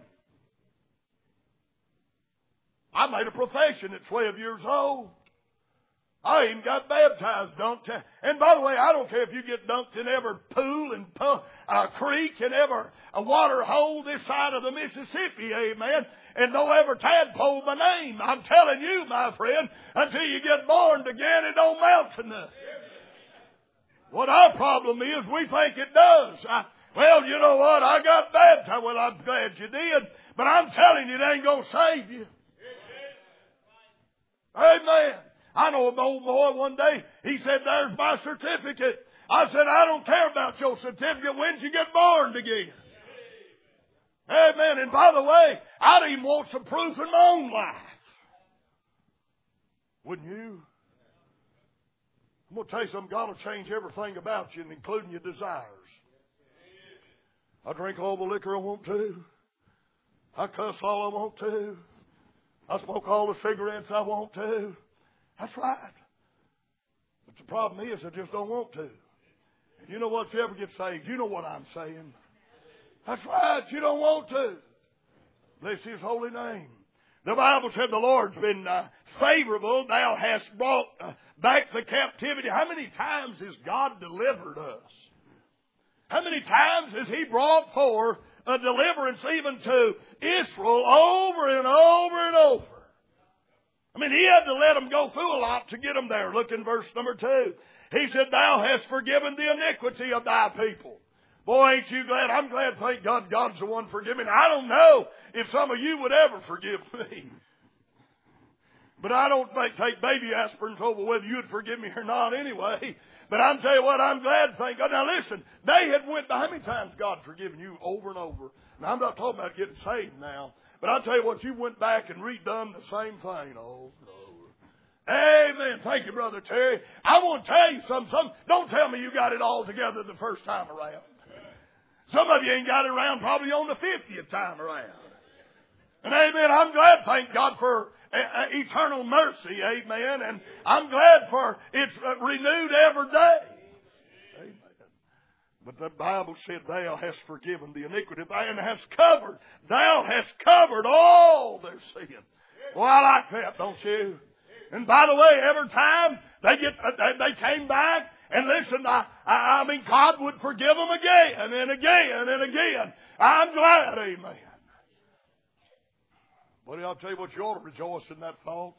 I made a profession at twelve years old. I even got baptized, don't I? And by the way, I don't care if you get dunked in every pool and uh, creek and every a water hole this side of the Mississippi, amen, and don't ever tadpole my name. I'm telling you, my friend, until you get born again, it don't mount to nothing. What our problem is, we think it does. I, well, you know what? I got baptized. Well, I'm glad you did, but I'm telling you, it ain't going to save you. Amen. I know an old boy one day, he said, there's my certificate. I said, I don't care about your certificate. When'd you get born again? Amen. And by the way, I'd even want some proof in my own life. Wouldn't you? I'm going to tell you something. God will change everything about you, including your desires. I drink all the liquor I want to. I cuss all I want to. I smoke all the cigarettes I want to. That's right. But the problem is I just don't want to. And you know what? If you ever get saved, you know what I'm saying. That's right. You don't want to. Bless His holy name. The Bible said the Lord's been uh, favorable. Thou hast brought uh, back the captivity. How many times has God delivered us? How many times has He brought forth a deliverance even to Israel over and over and over? I mean, He had to let them go through a lot to get them there. Look in verse number two. He said, Thou hast forgiven the iniquity of Thy people. Boy, ain't you glad? I'm glad, thank God, God's the one forgiving. I don't know if some of you would ever forgive me. But I don't think, take baby aspirins over whether you'd forgive me or not anyway. But I'm telling you what, I'm glad, thank God. Now listen, they had went by, how many times God forgiven you over and over? Now I'm not talking about getting saved now. But I'll tell you what, you went back and redone the same thing. Oh, no. Amen. Thank you, Brother Terry. I want to tell you something, something. Don't tell me you got it all together the first time around. Some of you ain't got it around probably on the fiftieth time around. And amen, I'm glad, thank God, for uh, eternal mercy. Amen. And I'm glad for it's uh, renewed every day. Amen. But the Bible said, Thou hast forgiven the iniquity, and hast covered. Thou hast covered all their sin. Well, I like that, don't you? And by the way, every time they get, they came back, and listen, I, I, I mean, God would forgive them again and again and again. I'm glad, amen. Buddy, I'll tell you what, you ought to rejoice in that thought.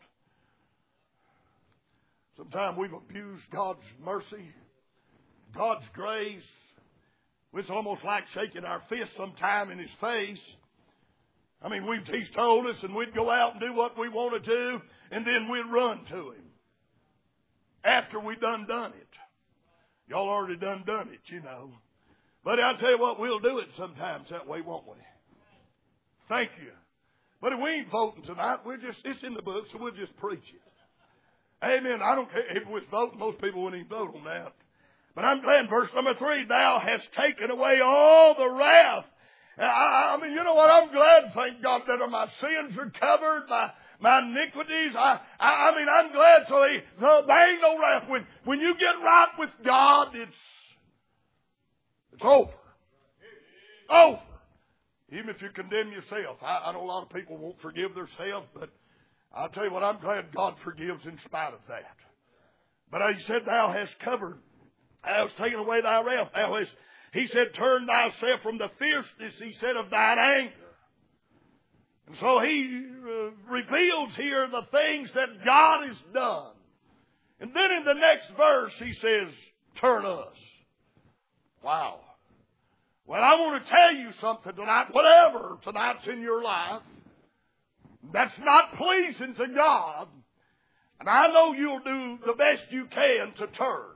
Sometimes we've abused God's mercy, God's grace. It's almost like shaking our fist sometime in His face. I mean, we've, He's told us, and we'd go out and do what we want to do, and then we'd run to Him after we done done it. Y'all already done done it, you know. But I'll tell you what, we'll do it sometimes that way, won't we? Thank you. But if we ain't voting tonight, we're just, it's in the book, so we'll just preach it. Amen. I don't care if it was voting, most people wouldn't even vote on that. But I'm glad, verse number three, thou hast taken away all the wrath. I, I mean, you know what? I'm glad, thank God, that my sins are covered, my my iniquities. I, I, I mean, I'm glad. So they, so there ain't no wrath. When when you get right with God, it's it's over. Over. Even if you condemn yourself. I, I know a lot of people won't forgive themselves, but I'll tell you what, I'm glad God forgives in spite of that. But he said, thou hast covered, thou hast taken away thy wrath. Thou hast, he said, turn thyself from the fierceness, he said, of thine anger. And so he uh, reveals here the things that God has done. And then in the next verse he says, turn us. Wow. Well, I want to tell you something tonight. Whatever tonight's in your life that's not pleasing to God, and I know you'll do the best you can to turn.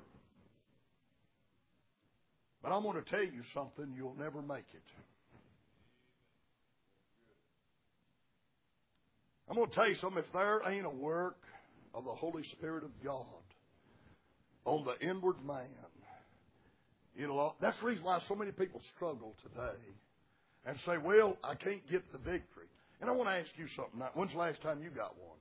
But I'm going to tell you something, you'll never make it. I'm going to tell you something, if there ain't a work of the Holy Spirit of God on the inward man, it'll, that's the reason why so many people struggle today and say, well, I can't get the victory. And I want to ask you something. When's the last time you got one?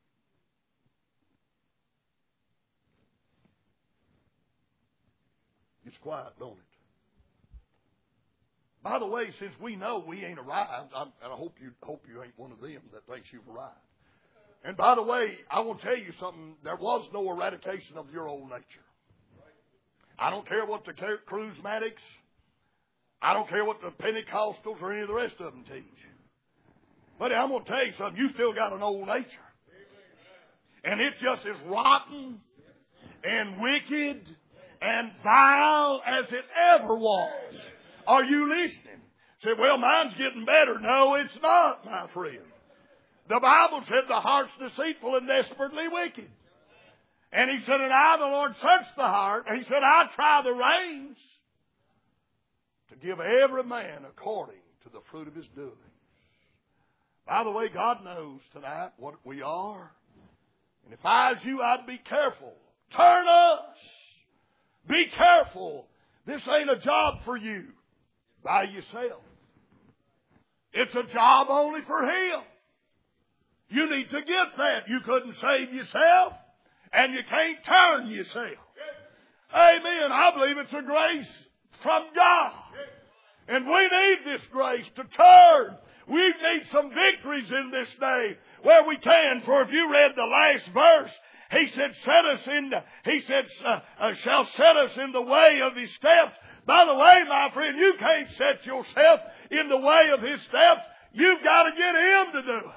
It's quiet, don't it? By the way, since we know we ain't arrived, I'm, and I hope you hope you ain't one of them that thinks you've arrived. And by the way, I will tell you something. There was no eradication of your old nature. I don't care what the charismatics, I don't care what the Pentecostals or any of the rest of them teach. But I'm going to tell you something. You still got an old nature. And it's just as rotten and wicked and vile as it ever was. Are you listening? Say, well, mine's getting better. No, it's not, my friend. The Bible said the heart's deceitful and desperately wicked. And he said, and I, the Lord, search the heart. And he said, I try the reins to give every man according to the fruit of his doing. By the way, God knows tonight what we are. And if I was you, I'd be careful. Turn us. Be careful. This ain't a job for you by yourself. It's a job only for Him. You need to get that. You couldn't save yourself, and you can't turn yourself. Amen. I believe it's a grace from God. And we need this grace to turn. We need some victories in this day where we can. For if you read the last verse, He said, set us in the, He said, uh, uh, shall set us in the way of His steps. By the way, my friend, you can't set yourself in the way of His steps. You've got to get Him to do it.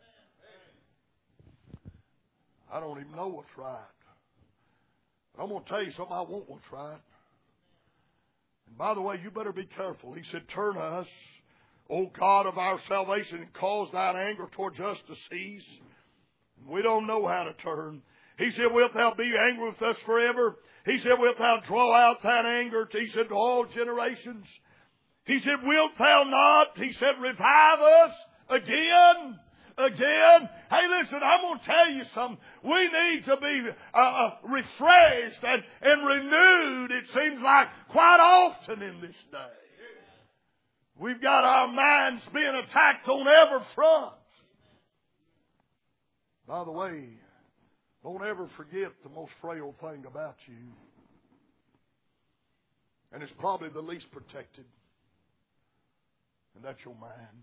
I don't even know what's right. But I'm going to tell you something. I want what's right. And by the way, you better be careful. He said, turn us, O God of our salvation, and cause thine anger towards us to cease. We don't know how to turn. He said, wilt thou be angry with us forever? He said, wilt thou draw out thine anger, he said, to all generations? He said, wilt thou not, he said, revive us again? Again? Hey, listen, I'm going to tell you something. We need to be uh, uh, refreshed and, and renewed, it seems like, quite often in this day. We've got our minds being attacked on every front. By the way, don't ever forget the most frail thing about you. And it's probably the least protected. And that's your mind.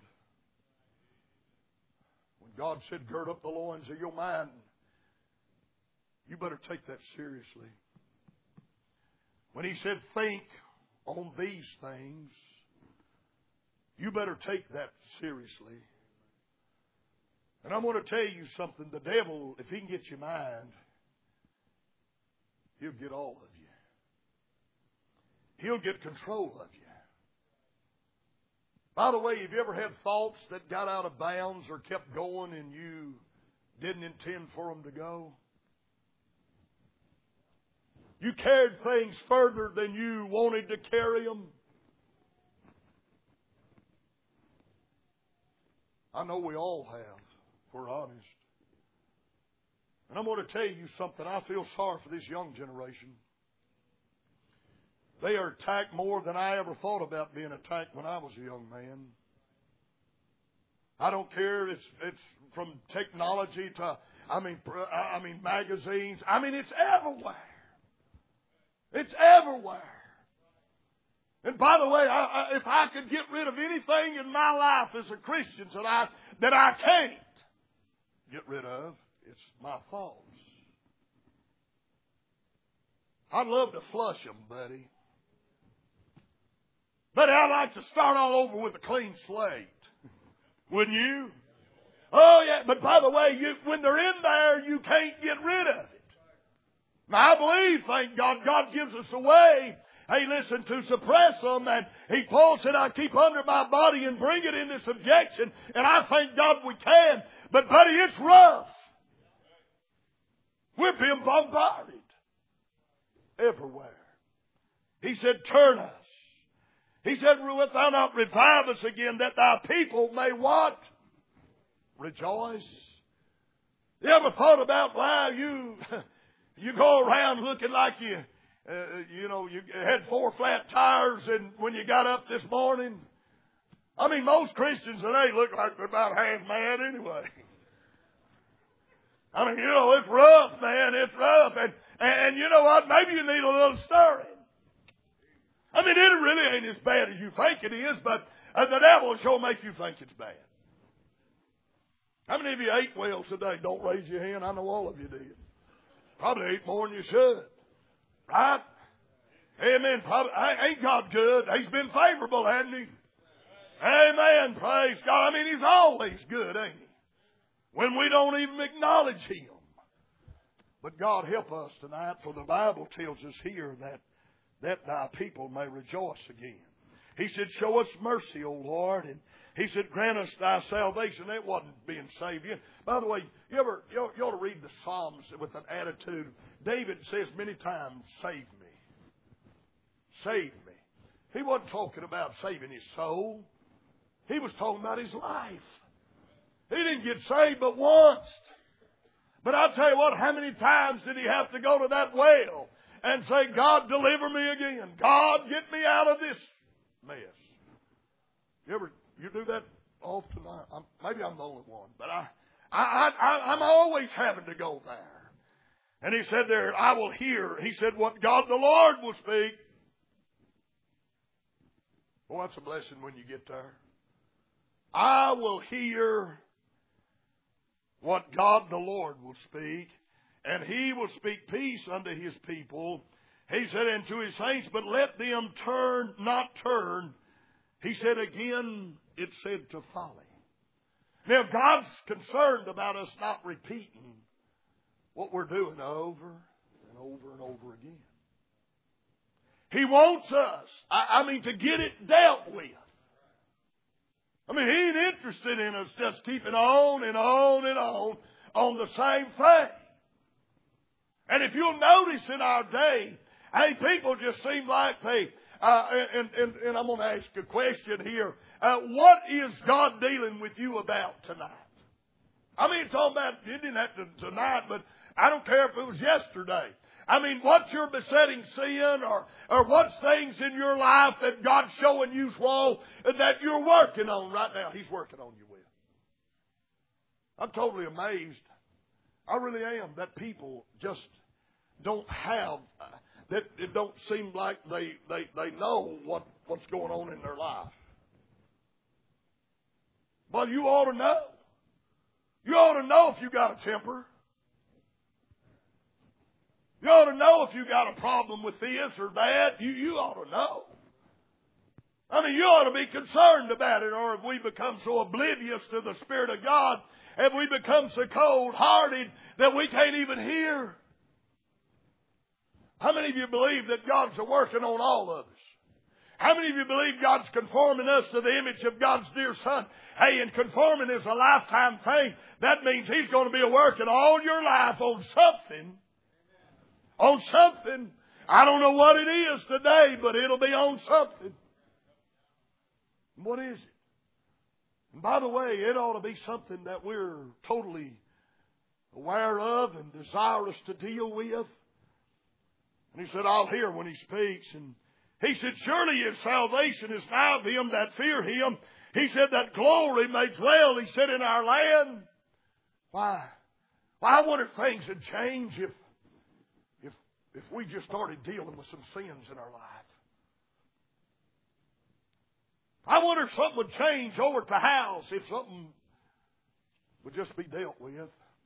When God said, gird up the loins of your mind, you better take that seriously. When He said, think on these things, you better take that seriously. And I'm going to tell you something. The devil, if he can get your mind, he'll get all of you. He'll get control of you. By the way, have you ever had thoughts that got out of bounds or kept going and you didn't intend for them to go? You carried things further than you wanted to carry them. I know we all have, if we're honest. And I'm going to tell you something. I feel sorry for this young generation. They are attacked more than I ever thought about being attacked when I was a young man. I don't care. It's it's from technology to, I mean, I mean magazines. I mean, it's everywhere. It's everywhere. And by the way, I, I, if I could get rid of anything in my life as a Christian that I that I can't get rid of, it's my thoughts. I'd love to flush them, buddy. But I'd like to start all over with a clean slate. Wouldn't you? Oh, yeah. But by the way, you, when they're in there, you can't get rid of it. Now, I believe, thank God, God gives us a way, hey, listen, to suppress them. And he, Paul said, I keep under my body and bring it into subjection. And I thank God we can. But, buddy, it's rough. We're being bombarded everywhere. He said, turn us. He said, wilt thou not revive us again, that thy people may what? Rejoice. You ever thought about why you you go around looking like you, uh, you know, you had four flat tires and when you got up this morning? I mean, most Christians today look like they're about half mad anyway. I mean, you know, it's rough, man. It's rough. And, and you know what? Maybe you need a little stirring. I mean, it really ain't as bad as you think it is, but uh, the devil will sure make you think it's bad. How many of you ate well today? Don't raise your hand. I know all of you did. Probably ate more than you should. Right? Amen. Probably, ain't God good? He's been favorable, hasn't he? Amen. Praise God. I mean, he's always good, ain't he? When we don't even acknowledge him. But God help us tonight, for the Bible tells us here that that thy people may rejoice again. He said, show us mercy, O Lord. And he said, grant us thy salvation. That wasn't being saved. By the way, you ever you ought, you ought to read the Psalms with an attitude. David says many times, save me. Save me. He wasn't talking about saving his soul. He was talking about his life. He didn't get saved but once. But I'll tell you what, how many times did he have to go to that well and say, God, deliver me again. God, get me out of this mess. You ever, you do that often? I, I'm, maybe I'm the only one, but I, I, I, I'm always having to go there. And he said there, I will hear. He said, what God the Lord will speak. Well, that's a blessing when you get there. I will hear what God the Lord will speak. And he will speak peace unto his people. He said, and to his saints, but let them turn, not turn. He said again, it said to folly. Now, God's concerned about us not repeating what we're doing over and over and over again. He wants us, I, I mean, to get it dealt with. I mean, he ain't interested in us just keeping on and on and on on the same thing. And if you'll notice in our day, hey, people just seem like they, uh, and, and, and I'm going to ask a question here. Uh, what is God dealing with you about tonight? I mean, talking about, you didn't have to tonight, but I don't care if it was yesterday. I mean, what's your besetting sin, or, or what's things in your life that God's showing you wrong that you're working on right now? He's working on you with. I'm totally amazed. I really am that people just don't have, uh, that it don't seem like they, they, they know what, what's going on in their life. Well, you ought to know. You ought to know if you got a temper. You ought to know if you got a problem with this or that. You, you ought to know. I mean, you ought to be concerned about it, or have we become so oblivious to the Spirit of God? Have we become so cold-hearted that we can't even hear? How many of you believe that God's working on all of us? How many of you believe God's conforming us to the image of God's dear Son? Hey, and conforming is a lifetime thing. That means He's going to be working all your life on something. On something. I don't know what it is today, but it'll be on something. What is it? And by the way, it ought to be something that we're totally aware of and desirous to deal with. And he said, I'll hear when he speaks. And he said, surely his salvation is now of them that fear him. He said that glory may dwell, he said, in our land. Why? Why, I wonder if things would change if, if, if we just started dealing with some sins in our life. I wonder if something would change over at the house, if something would just be dealt with.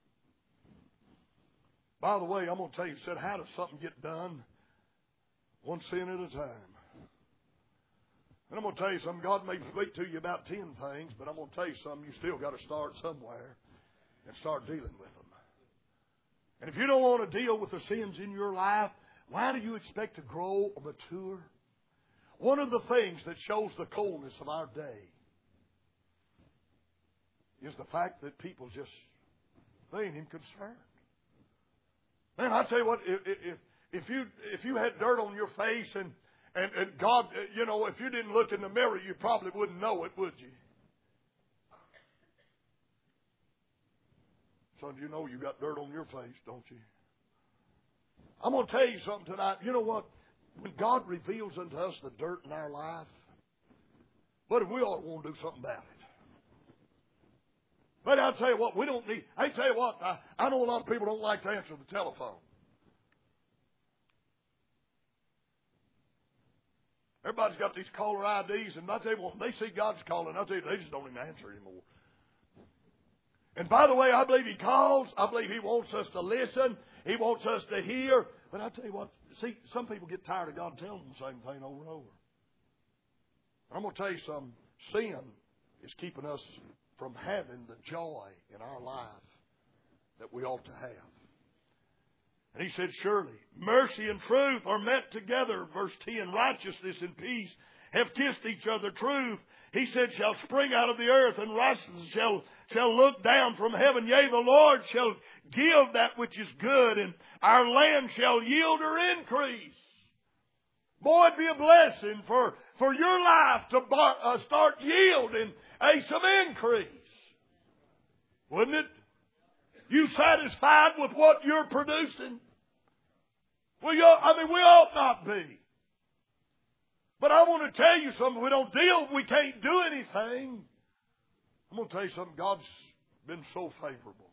By the way, I'm going to tell you, said, how does something get done? One sin at a time. And I'm going to tell you something. God may speak to you about ten things, but I'm going to tell you something. You still got to start somewhere and start dealing with them. And if you don't want to deal with the sins in your life, why do you expect to grow or mature? One of the things that shows the coldness of our day is the fact that people just, they ain't even concerned. Man, I tell you what, if, if, if you if you had dirt on your face and, and, and God, you know, if you didn't look in the mirror, you probably wouldn't know it, would you? Son, you know you got dirt on your face, don't you? I'm going to tell you something tonight. You know what? When God reveals unto us the dirt in our life, what if we ought to want to do something about it? But I'll tell you what, we don't need, I tell you what, I, I know a lot of people don't like to answer the telephone. Everybody's got these caller I Ds, and I tell you what, when they see God's calling, I tell you, they just don't even answer anymore. And by the way, I believe He calls. I believe He wants us to listen. He wants us to hear. But I tell you what, see, some people get tired of God telling them the same thing over and over. I'm going to tell you something. Sin is keeping us from having the joy in our life that we ought to have. And He said, surely mercy and truth are met together. Verse ten, righteousness and peace have kissed each other. Truth, He said, shall spring out of the earth, and righteousness shall, shall look down from heaven. Yea, the Lord shall give that which is good, and our land shall yield her increase. Boy, it'd be a blessing for, for your life to bar, uh, start yielding a some increase. Wouldn't it? You satisfied with what you're producing? Well, you, I mean, we ought not be. But I want to tell you something. We don't deal, we can't do anything. I'm going to tell you something. God's been so favorable.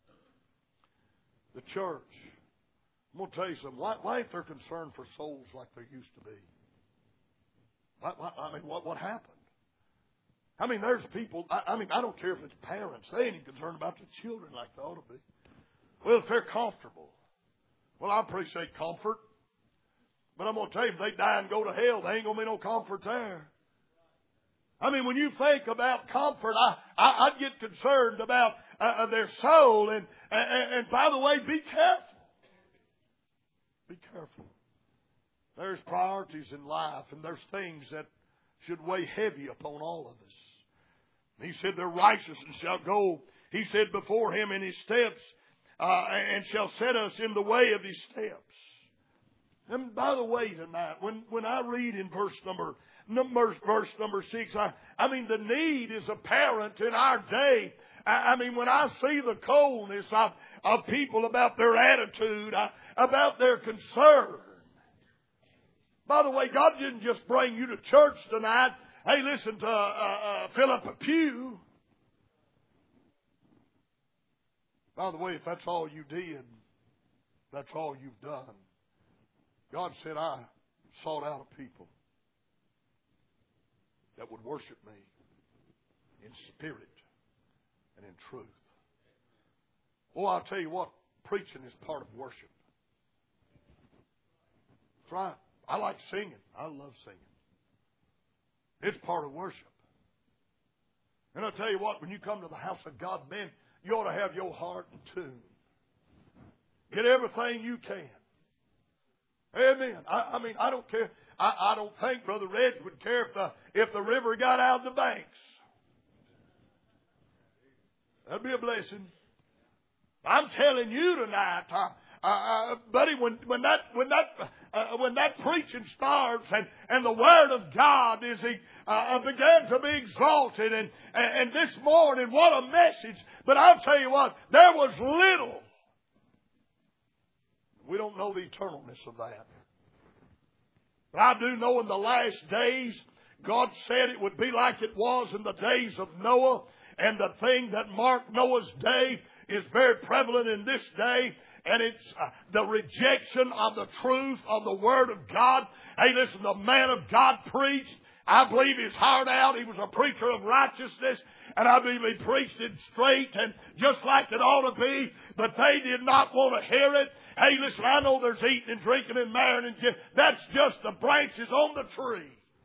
The church. I'm going to tell you something. Why, why ain't there concern for souls like there used to be? Why, why, I mean, what, what happened? I mean, there's people, I, I mean, I don't care if it's parents. They ain't even concerned about the children like they ought to be. Well, if they're comfortable. Well, I appreciate comfort. But I'm going to tell you, if they die and go to hell, there ain't going to be no comfort there. I mean, when you think about comfort, I, I, I'd get concerned about uh, their soul. And, and, and by the way, be careful. Be careful. There's priorities in life, and there's things that should weigh heavy upon all of us. He said, their righteousness shall go, He said, before Him in His steps, uh, and shall set us in the way of His steps. And by the way, tonight, when, when I read in verse number, number verse number six, I, I mean, the need is apparent in our day. I, I mean, when I see the coldness of, of people about their attitude, uh, about their concern. By the way, God didn't just bring you to church tonight. Hey, listen to uh, uh, fill up a pew. By the way, if that's all you did, that's all you've done. God said, I sought out a people that would worship me in spirit and in truth. Oh, I'll tell you what, preaching is part of worship. That's right. I like singing. I love singing. It's part of worship. And I'll tell you what, when you come to the house of God, man, you ought to have your heart in tune. Get everything you can. Amen. I, I mean, I don't care. I, I don't think Brother Reg would care if the, if the river got out of the banks. That'd be a blessing. I'm telling you tonight, I, uh, buddy, when, when that, when that, uh, when that preaching starts and, and the Word of God is, uh, began to be exalted and, and this morning, what a message. But I'll tell you what, there was little. We don't know the eternalness of that. But I do know in the last days, God said it would be like it was in the days of Noah. And the thing that marked Noah's day is very prevalent in this day. And it's uh, the rejection of the truth of the Word of God. Hey, listen, the man of God preached. I believe his heart out. He was a preacher of righteousness. And I believe he preached it straight and just like it ought to be. But they did not want to hear it. Hey, listen, I know there's eating and drinking and marrying. And that's just the branches on the tree.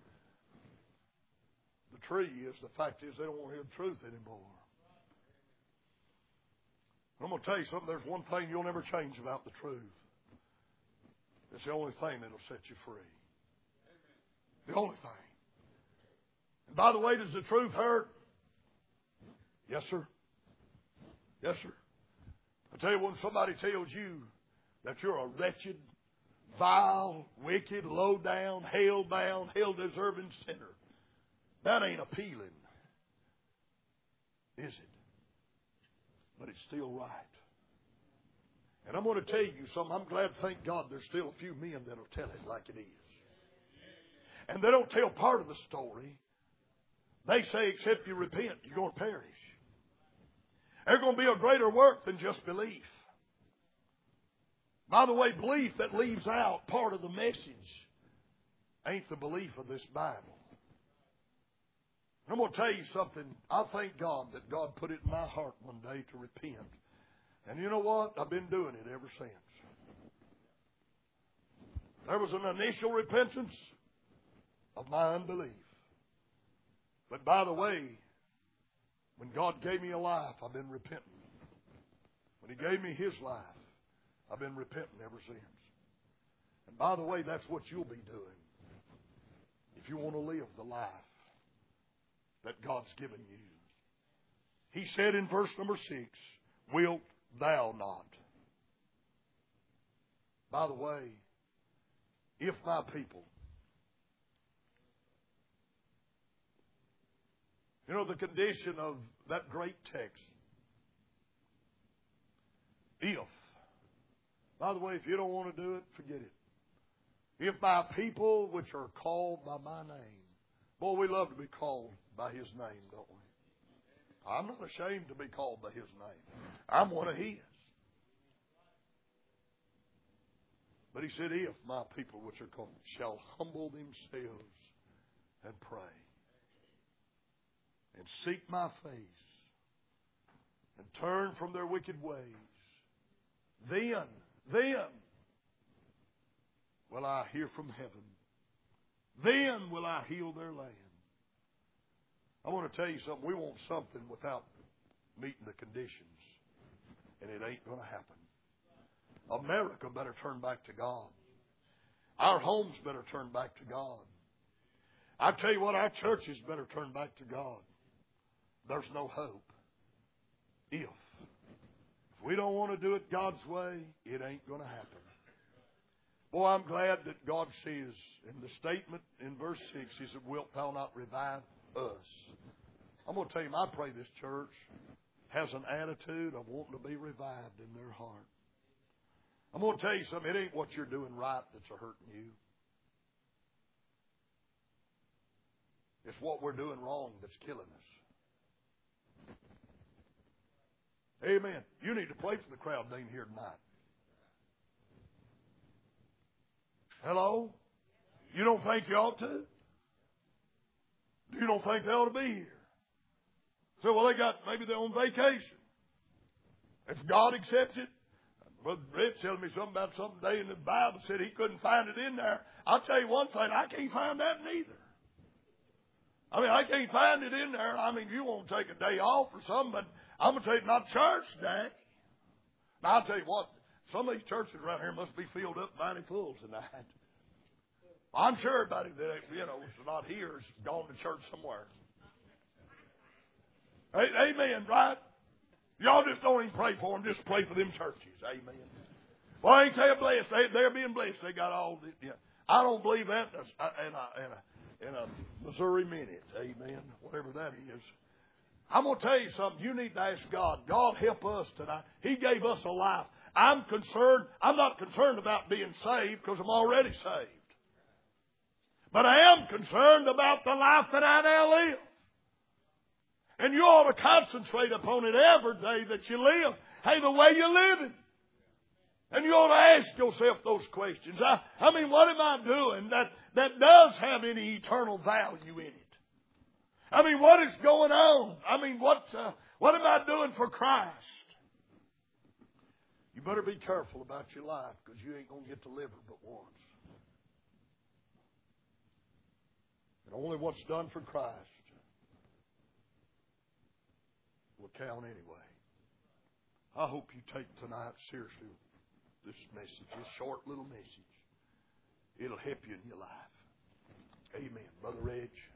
The tree is, the fact is, they don't want to hear the truth anymore. I'm going to tell you something. There's one thing you'll never change about the truth. It's the only thing that'll set you free. The only thing. And by the way, does the truth hurt? Yes, sir. Yes, sir. I tell you, when somebody tells you that you're a wretched, vile, wicked, low-down, hell-bound, hell-deserving sinner, that ain't appealing, is it? But it's still right. And I'm going to tell you something. I'm glad, thank God, there's still a few men that'll tell it like it is. And they don't tell part of the story. They say, except you repent, you're going to perish. There's going to be a greater work than just belief. By the way, belief that leaves out part of the message ain't the belief of this Bible. I'm going to tell you something. I thank God that God put it in my heart one day to repent. And you know what? I've been doing it ever since. There was an initial repentance of my unbelief. But by the way, when God gave me a life, I've been repenting. When He gave me His life, I've been repenting ever since. And by the way, that's what you'll be doing if you want to live the life that God's given you. He said in verse number six, wilt thou not? By the way, if my people, you know the condition of that great text, if, by the way, if you don't want to do it, forget it. If my people which are called by my name, boy, we love to be called by His name, don't we? I'm not ashamed to be called by His name. I'm one of His. But He said, if my people which are called shall humble themselves and pray and seek my face and turn from their wicked ways, then, then will I hear from heaven. Then will I heal their land. I want to tell you something. We want something without meeting the conditions. And it ain't going to happen. America better turn back to God. Our homes better turn back to God. I tell you what, our churches better turn back to God. There's no hope. If. If we don't want to do it God's way, it ain't going to happen. Boy, I'm glad that God says in the statement in verse six, He said, wilt thou not revive us? I'm going to tell you, I pray this church has an attitude of wanting to be revived in their heart. I'm going to tell you something. It ain't what you're doing right that's hurting you. It's what we're doing wrong that's killing us. Amen. You need to pray for the crowd down here tonight. Hello? You don't think you ought to? You don't think they ought to be here? So, well, they got, maybe they're on vacation. If God accepts it, Brother Brett telling me something about some day in the Bible said he couldn't find it in there. I'll tell you one thing, I can't find that neither. I mean, I can't find it in there. I mean, you won't take a day off or something, but I'm going to tell you, not church day. Now, I'll tell you what, some of these churches around here must be filled up mighty full tonight. I'm sure everybody that, you know, is not here has gone to church somewhere. Amen, right? Y'all just don't even pray for them. Just pray for them churches. Amen. Well, I ain't tell you blessed. They, they're being blessed. They got all this. Yeah. I don't believe that in a, in a, in a, in a Missouri Minute. Amen. Whatever that is. I'm going to tell you something. You need to ask God. God, help us tonight. He gave us a life. I'm concerned. I'm not concerned about being saved because I'm already saved. But I am concerned about the life that I now live. And you ought to concentrate upon it every day that you live. Hey, the way you're living. And you ought to ask yourself those questions. I, I mean, what am I doing that, that does have any eternal value in it? I mean, what is going on? I mean, what, uh, what am I doing for Christ? You better be careful about your life because you ain't going to get to live it but once. And only what's done for Christ will count anyway. I hope you take tonight seriously this message, this short little message. It'll help you in your life. Amen. Brother Reg.